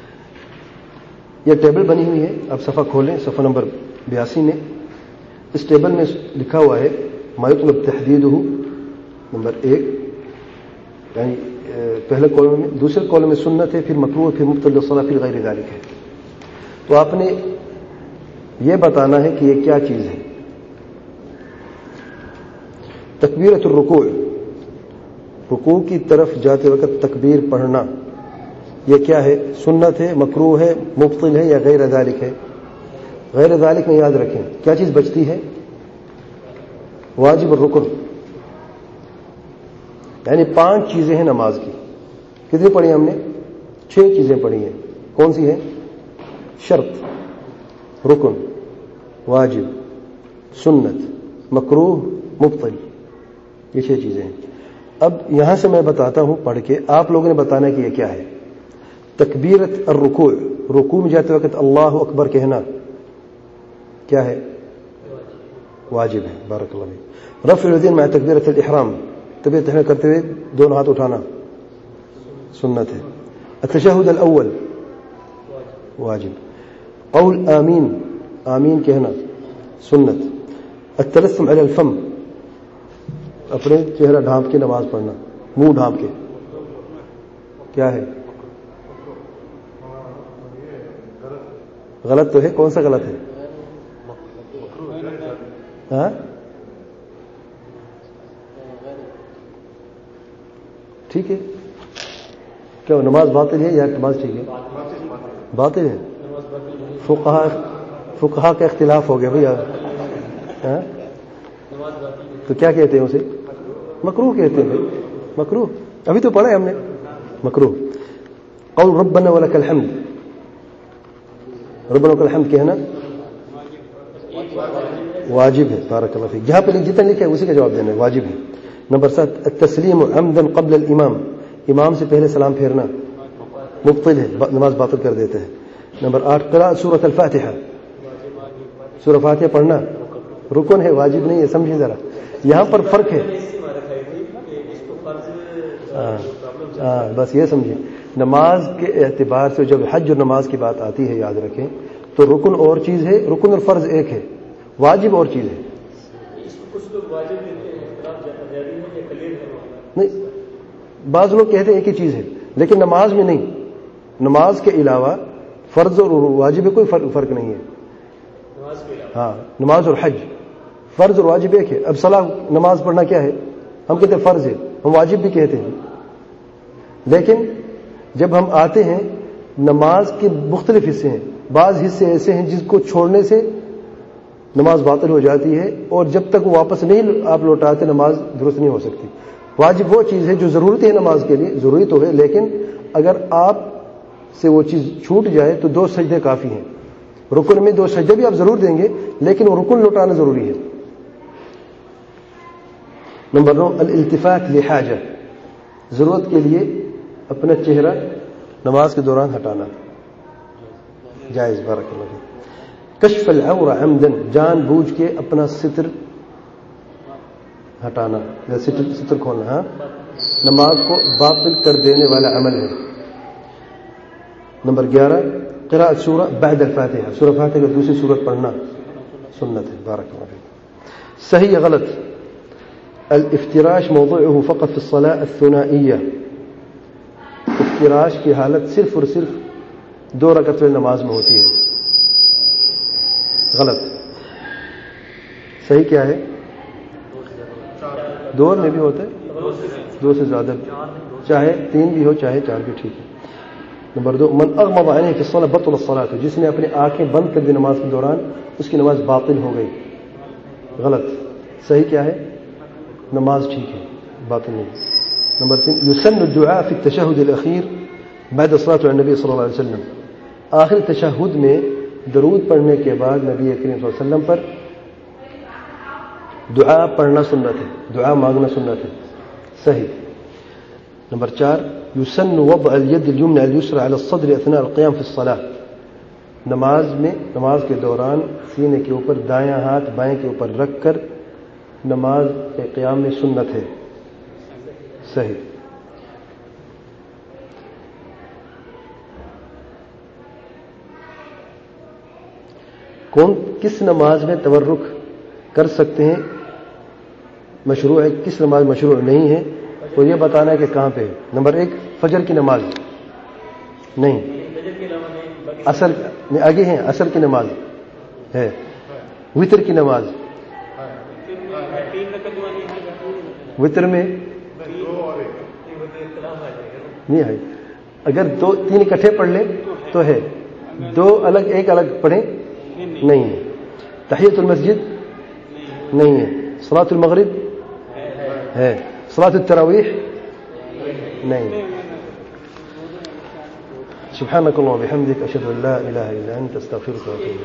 یہ ٹیبل بنی ہوئی ہے، آپ صفحہ کھولیں، صفحہ نمبر 82 میں. اس ٹیبل میں لکھا ہوا ہے ما یطلب تحدیدہ، نمبر 1 یعنی پہلے کالم میں، دوسرے کالم میں سنت ہے، پھر مکروہ، پھر مبطل الصلاۃ، پھر غیر ذالک ہے. تو آپ نے یہ بتانا ہے کہ یہ کیا چیز ہے. تکبیرۃ الرکوع، رکوع کی طرف جاتے وقت تکبیر پڑھنا، یہ کیا ہے؟ سنت ہے، مکروہ ہے، مبطل ہے یا غیر ذالک ہے؟ غیر ذالک میں یاد رکھیں کیا چیز بچتی ہے؟ واجب اور رکن، یعنی 5 چیزیں ہیں نماز کی. کتنی پڑھی ہم نے؟ 6 چیزیں پڑھی ہیں. کون سی ہیں؟ شرط، رکن، واجب، سنت، مکروہ، مبطل، یہ 6 چیزیں ہیں. اب یہاں سے میں بتاتا ہوں پڑھ کے، آپ لوگوں نے بتانا کہ یہ کیا ہے. تکبیرت الرکوع، رکوع میں جاتے وقت اللہ اکبر کہنا کیا ہے؟ واجب ہے. بارک اللہ فیک. رفع الیدین مع تکبیرۃ الاحرام، تکبیرۃ الاحرام کرتے ہوئے دونوں ہاتھ اٹھانا سنت ہے. التشہد الاول واجب. قول آمین، آمین کہنا سنت. التلثم علی الفم، اپنے چہرہ ڈھانپ کے نماز پڑھنا، منہ ڈھانپ کے، کیا ہے؟ غلط تو ہے. کون سا غلط ہے؟ ہاں ٹھیک ہے. کیا نماز باطل ہے یا نماز ٹھیک ہے؟ باطل ہے. فقہا کا اختلاف ہو گیا بھیا. تو کیا کہتے ہیں اسے؟ مکروہ کہتے ہیں بھائی. مکروہ ابھی تو پڑھا ہے ہم نے. مکروہ. قول ربنا ولک الحمد، ربنا ولک الحمد کہنا واجب ہے. بارک اللہ فیک. جہاں پہ جتنا لکھا ہے اسی کا جواب دینا ہے، واجب ہے. نمبر 7 التسلیم عمدا قبل الامام، امام سے پہلے سلام پھیرنا مبطل ہے، نماز باطل کر دیتا ہے. نمبر 8 قراءۃ سورۃ الفاتحہ، سورہ فاتحہ پڑھنا رکن ہے، واجب نہیں ہے. سمجھیں ذرا، یہاں پر فرق ہے. بس یہ سمجھیں، نماز کے اعتبار سے جب حج اور نماز کی بات آتی ہے یاد رکھیں تو رکن اور چیز ہے، رکن اور فرض ایک ہے، واجب اور چیز ہے. نہیں، بعض لوگ کہتے ہیں ایک ہی چیز ہے، لیکن نماز میں نہیں. نماز کے علاوہ فرض اور واجب میں کوئی فرق نہیں ہے. ہاں، نماز اور حج، فرض اور واجب ایک ہے. اب صلاح نماز پڑھنا کیا ہے؟ ہم کہتے ہیں فرض ہے، ہم واجب بھی کہتے ہیں. لیکن جب ہم آتے ہیں نماز کے مختلف حصے ہیں، بعض حصے ایسے ہیں جس کو چھوڑنے سے نماز باطل ہو جاتی ہے، اور جب تک وہ واپس نہیں آپ لوٹاتے نماز درست نہیں ہو سکتی. واجب وہ چیز ہے جو ضرورت ہے نماز کے لیے، ضروری تو ہے، لیکن اگر آپ سے وہ چیز چھوٹ جائے تو 2 سجدے کافی ہیں. رکن میں 2 سجدے بھی آپ ضرور دیں گے، لیکن وہ رکن لوٹانا ضروری ہے. نمبر 9 الالتفات لحاجہ، ضرورت کے لیے اپنا چہرہ نماز کے دوران ہٹانا جائز. بارک اللہ فیک. کشف العورہ عمدن، جان بوجھ کے اپنا ستر ہٹانا، ستر کھولنا. ہاں نماز کو باطل کر دینے والا عمل ہے. نمبر 11 قراءت سورہ بعد الفاتحہ، سورہ فاتحہ کی دوسری سورت پڑھنا سنت ہے. بارک اللہ فیک. صحیح یا غلط؟ الافتراش موضوعه فقط في الصلاة الثنائية. افتراش کی حالت صرف اور صرف 2 رکعت والی نماز میں ہوتی ہے. غلط. صحیح کیا ہے؟ 2 میں بھی ہوتا ہے، 2 سے زیادہ، چاہے 3 بھی ہو چاہے 4 بھی ٹھیک ہے. نمبر 2 من اغمض عینیہ فی الصلاۃ بطل الصلاۃ. جس نے اپنی آنکھیں بند کر دی نماز کے دوران اس کی نماز باطل ہو گئی. غلط. صحیح کیا ہے؟ نماز ٹھیک ہے، باطل نہیں. نمبر 3 یسن الدعاء فی التشہد الاخیر بعد الصلاۃ علی النبی صلی اللہ علیہ وسلم. آخر تشہد میں درود پڑھنے کے بعد نبی کریم صلی اللہ علیہ وسلم پر دعا پڑھنا سنت ہے، دعا مانگنا سنت ہے. صحیح. نمبر 4 یسن وضع الید الیمنى على اليسرى على الصدر اثناء القیام فی الصلاۃ. نماز کے دوران سینے کے اوپر دایاں ہاتھ بائیں کے اوپر رکھ کر نماز کے قیام میں سنت ہے. صحیح. کس نماز میں تورک کر سکتے ہیں، مشروع ہے، کس نماز مشروع نہیں ہے، اور یہ بتانا ہے کہ کہاں پہ ہے. نمبر 1 فجر کی نماز نہیں، اصل آگے ہیں، اصل کی نماز ہے. وتر کی نماز، وتر میں نہیں ہے. اگر 2-3 اکٹھے پڑھ لیں تو ہے، 2 الگ ایک الگ پڑھیں نہیں ہے. تحیۃ المسجد نہیں ہے. صلاۃ المغرب ہے. صلاۃ التراویح نہیں. سبحانك اللهم وبحمدك اشهد ان لا اله الا انت استغفرك واتوب اليك.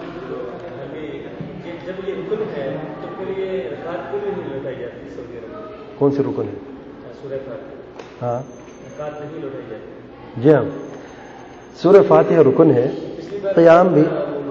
کون سے رکن ہے؟ ہاں جی ہاں، سورہ فاتحہ رکن ہے. قیام بھی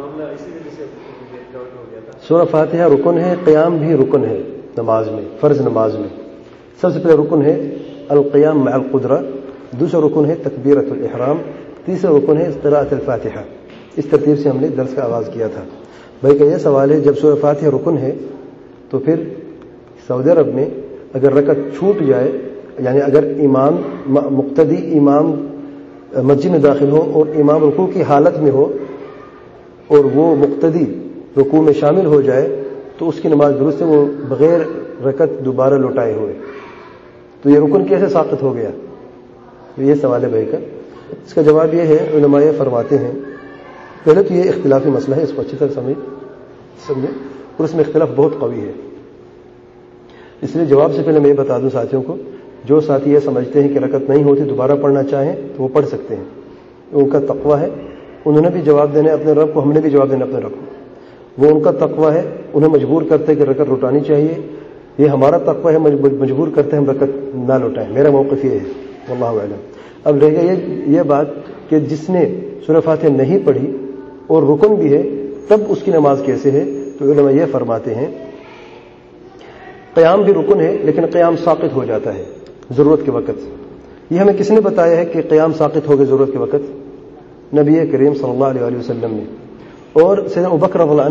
سورہ فاتحہ رکن ہے، قیام بھی رکن ہے نماز میں، فرض نماز میں. سب سے پہلے رکن ہے القیام مع القدرہ، دوسرا رکن ہے تکبیرۃ الاحرام، تیسرا رکن ہے قراءۃ الفاتحہ. اس ترتیب سے ہم نے درس کا آغاز کیا تھا. بھائی کا یہ سوال ہے جب سورہ فاتحہ رکن ہے تو پھر سعودی عرب میں اگر رکعت چھوٹ جائے، یعنی اگر امام مقتدی امام مسجد میں داخل ہو اور امام رکوع کی حالت میں ہو اور وہ مقتدی رکوع میں شامل ہو جائے تو اس کی نماز درست ہے، وہ بغیر رکعت دوبارہ لوٹائے ہوئے. تو یہ رکن کیسے ساقط ہو گیا؟ یہ سوال ہے بھائی کا. اس کا جواب یہ ہے، علماء فرماتے ہیں پہلے تو یہ اختلافی مسئلہ ہے، اس کو اچھی طرح سمجھیں، اور اس میں اختلاف بہت قوی ہے. اس لیے جواب سے پہلے میں یہ بتا دوں ساتھیوں کو، جو ساتھی یہ سمجھتے ہیں کہ رکعت نہیں ہوتی دوبارہ پڑھنا چاہیں تو وہ پڑھ سکتے ہیں، ان کا تقویٰ ہے. انہوں نے بھی جواب دینا ہے اپنے رب کو، ہم نے بھی جواب دینا اپنے رب کو. وہ ان کا تقویٰ ہے، انہیں مجبور کرتے ہیں کہ رکعت لوٹانی چاہیے. یہ ہمارا تقویٰ ہے، مجبور کرتے ہیں ہم رکعت نہ لوٹائیں. میرا موقف یہ ہے، واللہ اعلم. اب رہ گیا یہ بات کہ جس نے سورہ فاتحہ نہیں پڑھی اور رکن بھی ہے تب اس کی نماز کیسے ہے؟ تو علماء یہ فرماتے ہیں قیام بھی رکن ہے لیکن قیام ساقط ہو جاتا ہے ضرورت کے وقت. یہ ہمیں کس نے بتایا ہے کہ قیام ساقط ہو گئے ضرورت کے وقت؟ نبی کریم صلی اللہ علیہ وسلم نے. اور سیدنا ابو بکر رضی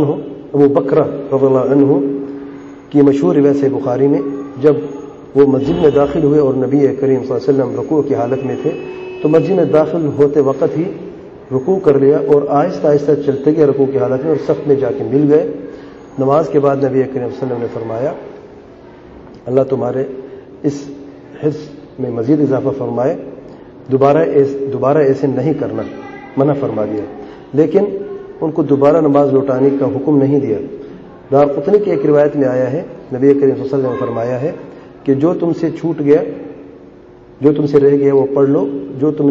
اللہ عنہ کی مشہور روایت ہے بخاری میں، جب وہ مسجد میں داخل ہوئے اور نبی کریم صلی اللہ علیہ وسلم رکوع کی حالت میں تھے تو مسجد میں داخل ہوتے وقت ہی رکوع کر لیا اور آہستہ آہستہ چلتے گئے رکوع کی حالت میں اور صف میں جا کے مل گئے. نماز کے بعد نبی کریم صلی اللہ علیہ وسلم نے فرمایا اللہ تمہارے اس حفظ میں مزید اضافہ فرمائے، دوبارہ ایسے نہیں کرنا، منع فرما دیا. لیکن ان کو دوبارہ نماز لوٹانے کا حکم نہیں دیا. دارقطنی کی ایک روایت میں آیا ہے نبی کریم صلی اللہ علیہ وسلم نے فرمایا ہے کہ جو تم سے چھوٹ گیا، جو تم سے رہ گیا وہ پڑھ لو، جو تم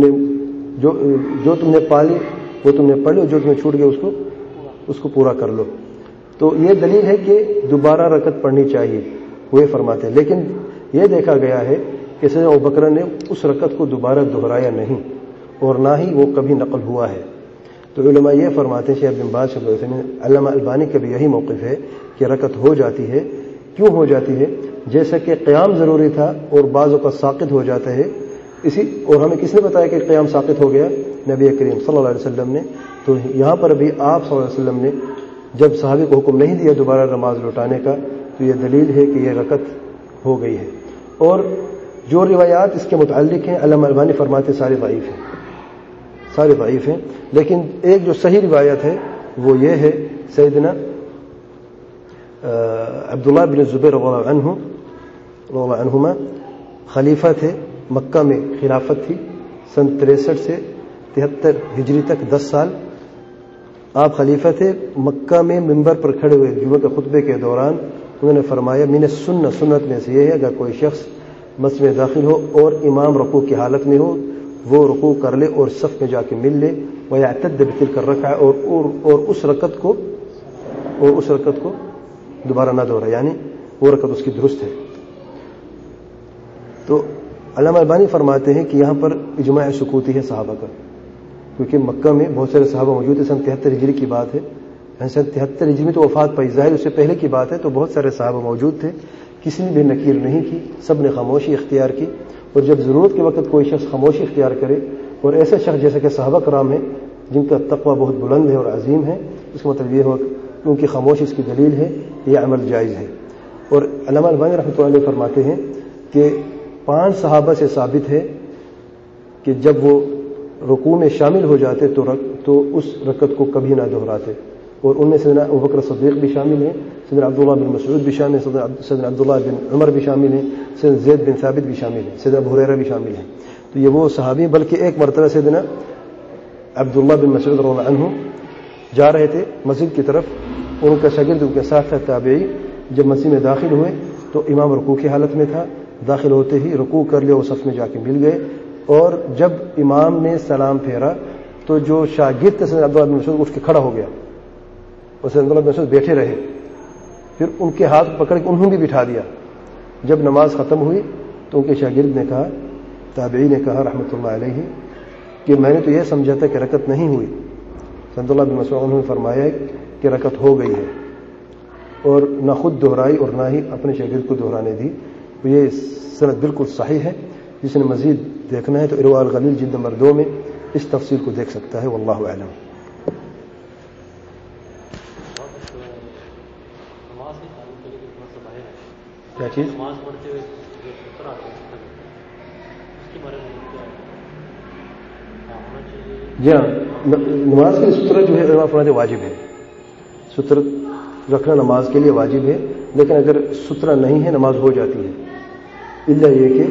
نے پالی وہ تم نے پڑھ لو، جو تمہیں چھوٹ گیا اس کو پورا کر لو. تو یہ دلیل ہے کہ دوبارہ رکعت پڑھنی چاہیے، وہ فرماتے ہیں. لیکن یہ دیکھا گیا ہے کہ سیدنا ابوبکر نے اس رکعت کو دوبارہ دہرایا نہیں اور نہ ہی وہ کبھی نقل ہوا ہے. تو علماء یہ فرماتے ہیں، شیخ بن باز، علامہ البانی کا بھی یہی موقف ہے کہ رکعت ہو جاتی ہے. کیوں ہو جاتی ہے؟ جیسا کہ قیام ضروری تھا اور بعض اوقات ساقط ہو جاتا ہے اور ہمیں کس نے بتایا کہ قیام ساقط ہو گیا؟ نبی کریم صلی اللہ علیہ وسلم نے. تو یہاں پر بھی آپ صلی اللہ علیہ وسلم نے جب صحابی کو حکم نہیں دیا دوبارہ نماز لوٹانے کا تو یہ دلیل ہے کہ یہ رکعت ہو گئی ہے. اور جو روایات اس کے متعلق ہیں علامہ البانی فرماتے سارے ضعیف ہیں لیکن ایک جو صحیح روایت ہے وہ یہ ہے سیدنا عبداللہ بن زبیر رضی اللہ عنہما خلیفہ تھے مکہ میں، خلافت تھی سن 63 سے 73 ہجری تک 10 سال آپ خلیفہ تھے. مکہ میں منبر پر کھڑے ہوئے جمعہ کے خطبے کے دوران انہوں نے فرمایا من سنت میں سے یہ ہے اگر کوئی شخص مسجد میں داخل ہو اور امام رکوع کی حالت میں ہو وہ رکوع کر لے اور صف میں جا کے مل لے وَيَعْتَدَّ بِتِلْكَ الرَّكْعَةِ اور اس رکعت کو دوبارہ نہ دہرائے، یعنی وہ رکعت اس کی درست ہے. تو علامہ البانی فرماتے ہیں کہ یہاں پر اجماع سکوتی ہے صحابہ کا، کیونکہ مکہ میں بہت سارے صحابہ موجود ہیں. سن 73 ہجری کی بات ہے، سن 73 ہجری میں تو وفات پائی، ظاہر اس سے پہلے کی بات ہے. تو بہت سارے صحابہ موجود تھے، کسی نے بھی نکیر نہیں کی، سب نے خاموشی اختیار کی. اور جب ضرورت کے وقت کوئی شخص خاموشی اختیار کرے اور ایسا شخص جیسے کہ صحابہ کرام ہیں جن کا تقوی بہت بلند ہے اور عظیم ہے، اس کا مطلب یہ ہوا کہ ان کی خاموشی اس کی دلیل ہے، یہ عمل جائز ہے. اور علامہ البانی رحمۃ اللہ علیہ فرماتے ہیں کہ 5 صحابہ سے ثابت ہے کہ جب وہ رکوع میں شامل ہو جاتے تو اس رکعت کو کبھی نہ دہراتے. اور ان میں سیدنا ابوبکر صدیق بھی شامل ہیں، سیدنا عبداللہ بن مسعود بھی شامل ہیں، سیدنا عبداللہ بن عمر بھی شامل ہیں، سیدنا زید بن ثابت بھی شامل ہیں، سیدنا ابو ہریرہ بھی شامل ہیں. تو یہ وہ صحابی، بلکہ ایک مرتبہ سیدنا عبداللہ بن مسعود رضی اللہ عنہ جا رہے تھے مسجد کی طرف، ان کا شاگرد ان کے ساتھ تھا تابعی. جب مسجد میں داخل ہوئے تو امام رکوع کی حالت میں تھا، داخل ہوتے ہی رکوع کر لیا اور صف میں جا کے مل گئے. اور جب امام نے سلام پھیرا تو جو شاگرد تھے سیدنا عبداللہ بن مسعود اٹھ کے کھڑا ہو گیا اور سیدنا عبداللہ بن مسعود بیٹھے رہے. پھر ان کے ہاتھ پکڑ کے انہوں نے بھی بٹھا دیا. جب نماز ختم ہوئی تو ان کے شاگرد نے کہا، تابعی نے کہا رحمۃ اللہ علیہ کہ میں نے تو یہ سمجھا تھا کہ رکعت نہیں ہوئی. سیدنا عبداللہ بن مسعود انہوں نے فرمایا کہ رکعت ہو گئی ہے، اور نہ خود دہرائی اور نہ ہی اپنے شاگرد کو دہرانے دی. تو یہ سند بالکل صحیح ہے. جس نے مزید دیکھنا ہے تو ارواء الغلیل جلد نمبر 2 میں اس تفصیل کو دیکھ سکتا ہے. واللہ اعلم. کیا چیز؟ جی ہاں، نماز کے سترہ جو ہے فرماتے واجب ہے. ستر رکھنا نماز کے لیے واجب ہے، لیکن اگر سترہ نہیں ہے نماز ہو جاتی ہے. الا یہ کہ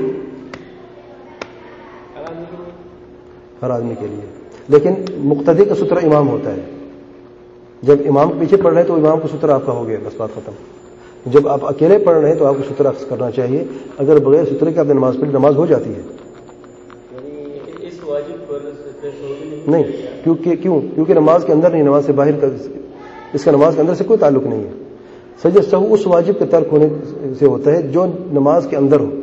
ہر آدمی کے لیے، لیکن مقتدی کا سترہ امام ہوتا ہے. جب امام کے پیچھے پڑھ رہے ہیں تو امام کو سترہ آپ کا ہو گیا، بس بات ختم. جب آپ اکیلے پڑھ رہے ہیں تو آپ کو سترہ کرنا چاہیے. اگر بغیر سترے کے آپ نے نماز پڑھی نماز ہو جاتی ہے. نہیں، کیونکہ نماز کے اندر نہیں، نماز سے باہر کا، اس کا نماز کے اندر سے کوئی تعلق نہیں ہے. سجدہ سہو اس واجب کے ترک ہونے سے ہوتا ہے جو نماز کے اندر ہو.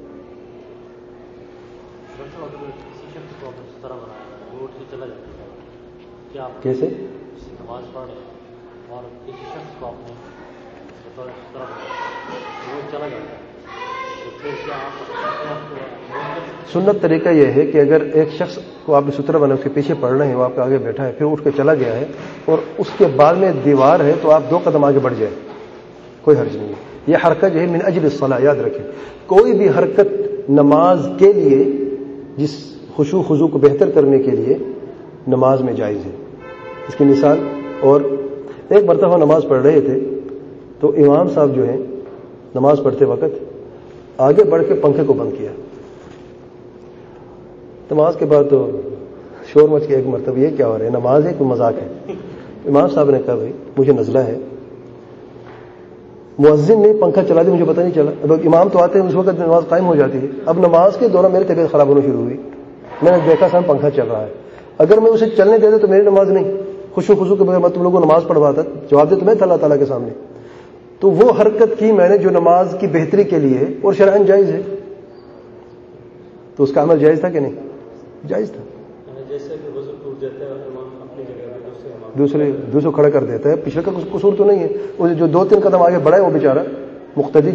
کیسے؟ نماز پڑھ اور کسی شخص کو آپ نے چلا جاتا سنت طریقہ یہ ہے کہ اگر ایک شخص کو آپ نے سترہ بنا اس کے پیچھے پڑھ رہے ہیں، وہ آپ کے آگے بیٹھا ہے، پھر اٹھ کے چلا گیا ہے اور اس کے بعد میں دیوار ہے تو آپ 2 قدم آگے بڑھ جائیں، کوئی حرج نہیں ہے. یہ حرکت جو ہے من اجل الصلاۃ، یاد رکھیں کوئی بھی حرکت نماز کے لیے، جس خشوع خضوع کو بہتر کرنے کے لیے نماز میں جائز ہے. اس کی مثال، اور ایک مرتبہ نماز پڑھ رہے تھے تو امام صاحب جو ہیں نماز پڑھتے وقت آگے بڑھ کے پنکھے کو بند کیا. نماز کے بعد تو شور مچ کے ایک مرتبہ یہ کیا ہو رہا ہے، نماز ہے کوئی مذاق ہے؟ امام صاحب نے کہا بھائی مجھے نزلہ ہے. مؤذن نے پنکھا چلا دیا، مجھے پتہ نہیں چلا. اب امام تو آتے ہیں اس وقت نماز قائم ہو جاتی ہے. اب نماز کے دوران میری طبیعت خراب ہونا شروع ہوئی. میں نے دیکھا صاحب پنکھا چل رہا ہے، اگر میں اسے چلنے دیتا تو میری نماز نہیں، خشوع خضوع کے بغیر میں تم لوگوں کو نماز پڑھواتا. جواب دے تو میں تھا اللہ تعالیٰ کے سامنے. تو وہ حرکت کی میں نے جو نماز کی بہتری کے لیے ہے اور شرعاً جائز ہے، تو اس کا عمل جائز تھا کہ نہیں؟ جائز تھا. جیسے کہ وضو ٹوٹ جاتا ہے اور امام اپنی جگہ دوسرے کھڑا کر دیتا ہے، پچھلے کا قصور تو نہیں ہے. جو 2-3 قدم آگے بڑھا ہے وہ بیچارہ مقتدی جو ہے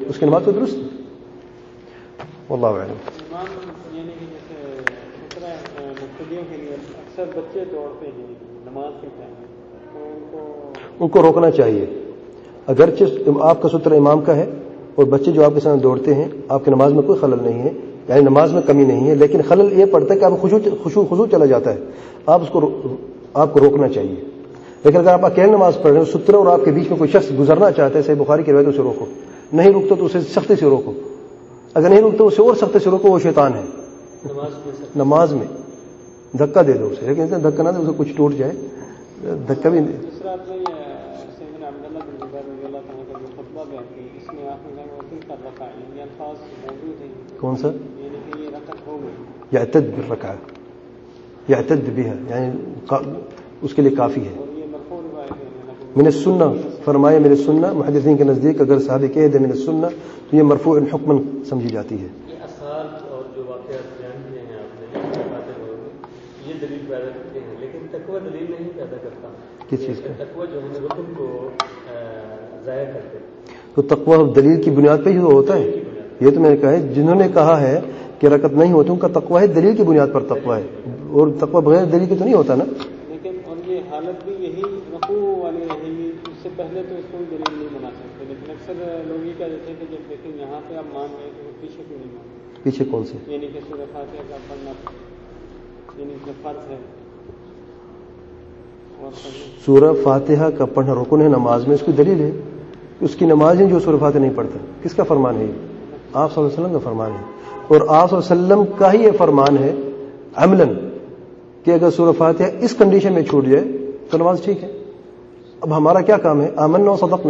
اس کی نماز تو درست ہے. واللہ اعلم. امام یعنی کہ جیسے سترہ مقتدیوں کے لیے اکثر بچے دوڑتے ہیں نماز کے ٹائم، تو ان کو روکنا چاہیے. اگرچہ آپ کا سترہ امام کا ہے اور بچے جو آپ کے ساتھ دوڑتے ہیں، آپ کی نماز میں کوئی خلل نہیں ہے، یعنی نماز میں کمی نہیں ہے، لیکن خلل یہ پڑتا ہے کہ آپ خشوع چلا جاتا ہے. آپ کو روکنا چاہیے. لیکن اگر آپ اکیلے نماز پڑھ رہے ہیں، سترہ اور آپ کے بیچ میں کوئی شخص گزرنا چاہتا ہے، صحیح بخاری کی روایت، اسے روکو. نہیں روکتا تو اسے سختی سے روکو. اگر نہیں روکتا اسے اور سختی سے روکو، وہ شیطان ہے. نماز میں دھکا دے دو اسے، لیکن دھکا نہ دے اسے کچھ ٹوٹ جائے، دھکا بھی نہیں. دوسرا میں سیدنا عبداللہ بن زبیر رضی اللہ عنہ کا جو خطبہ بیان کیا، اس میں آپ نے کہا کہ تل کا رکعہ، یہ الفاظ موجود ہیں. کون سا؟ یعنی کہ یہ رکعت ہو گئی. یعتد بالرکعہ، یعتد بها، یعنی اس کے لیے کافی ہے. اور یہ مرفوع روایت ہے من السنہ، فرمایا من السنہ. محدثین کے نزدیک اگر صحابی کہہ دے من السنہ تو یہ مرفوع حکماً سمجھی جاتی ہے. یہ اثار اور جو واقعات بیان کیے ہیں آپ نے، یہ دلیل پیدا کرتے ہیں، لیکن تقوی دلیل نہیں پیدا کرتا. کس چیز کا؟ تقوی جو ہے رکن کو ضائع کرتے. تو تقوی دلیل کی بنیاد پہ ہی تو ہوتا ہے. یہ تو میں نے کہا ہے، جنہوں نے کہا ہے کہ رکعت نہیں ہوتی ان کا تقوی ہے دلیل کی بنیاد پر تقوی ہے، اور تقوی بغیر دلیل کے تو نہیں ہوتا نا. لیکن اور یہ حالت بھی یہی رکوع والی رہے گی، اس سے پہلے تو اس کو دلیل نہیں بنا سکتے. لیکن اکثر لوگ یہ کہہ دیتے ہیں کہ جب دیکھیں یہاں پہ آپ مان گئے تو پیچھے کیوں نہیں مان؟ پیچھے کون سے؟ یعنی کہ سورہ فاتحہ کا پڑھنا یعنی کہ فرض ہے. سورہ فاتحہ کا پڑھنا رکن ہے نماز میں، اس کی دلیل ہے. اس کی نماز ہے جو سورہ فاتحہ نہیں پڑھتا. کس کا فرمان ہے یہ؟ آپ صلی اللہ علیہ وسلم کا فرمان ہے. اور آپ صلی اللہ علیہ وسلم کا ہی یہ فرمان ہے عملاً کہ اگر سورہ فاتحہ اس کنڈیشن میں چھوٹ جائے تو نماز ٹھیک ہے. اب ہمارا کیا کام ہے؟ آمنا و صدقنا.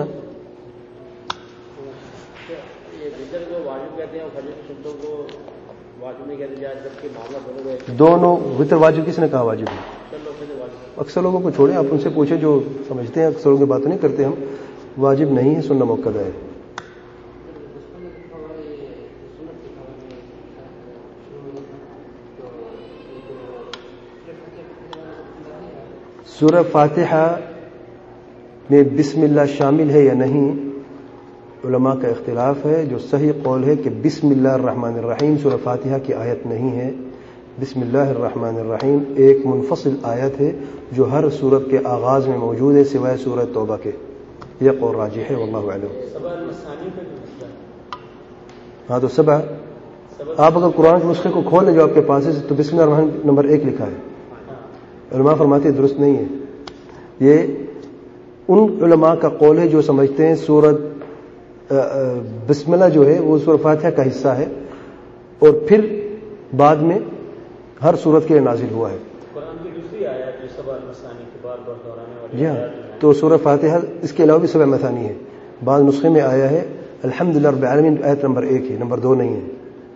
دونوں وتر واجب کس نے کہا واجب ہے؟ اکثر لوگوں کو چھوڑیں، آپ ان سے پوچھیں جو سمجھتے ہیں. اکثر لوگوں کی بات نہیں کرتے ہم. واجب نہیں ہے، سننا موقع ہے. سورہ فاتحہ میں بسم اللہ شامل ہے یا نہیں، علماء کا اختلاف ہے. جو صحیح قول ہے کہ بسم اللہ الرحمن الرحیم سورہ فاتحہ کی آیت نہیں ہے. بسم اللہ الرحمن الرحیم ایک منفصل آیت ہے جو ہر سورت کے آغاز میں موجود ہے سوائے سورہ توبہ کے. یہ قول راجح ہے، واللہ اعلم. ہاں تو سبع، آپ اگر قرآن کے نسخے کو کھول لیں جو آپ کے پاس ہے تو بسم اللہ الرحمن نمبر 1 لکھا ہے. علماء فرماتے ہیں درست نہیں ہے. یہ ان علماء کا قول ہے جو سمجھتے ہیں سورت بسم اللہ جو ہے وہ سورہ فاتحہ کا حصہ ہے اور پھر بعد میں ہر سورت کے لیے نازل ہوا ہے. قرآن کی دوسری آیت جو سبع المثانی کے بار بار دہرانے والی جی ہاں، تو سورہ فاتحہ اس کے علاوہ بھی سبع مثانی ہے. بعض نسخے میں آیا ہے الحمدللہ رب العالمین، آیت نمبر 1 ہے، نمبر 2 نہیں ہے.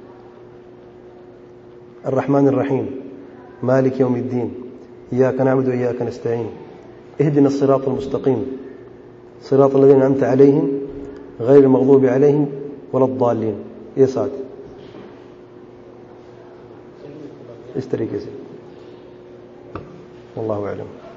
الرحمن الرحیم مالک یوم الدین ایاک نعبد و ایاک نستعین اهدنا الصراط المستقیم صراط الذین انعمت علیہم غیر المغضوب علیہم ولا الضالین. یہ ساتھ اس طریقے سے. واللہ اعلم.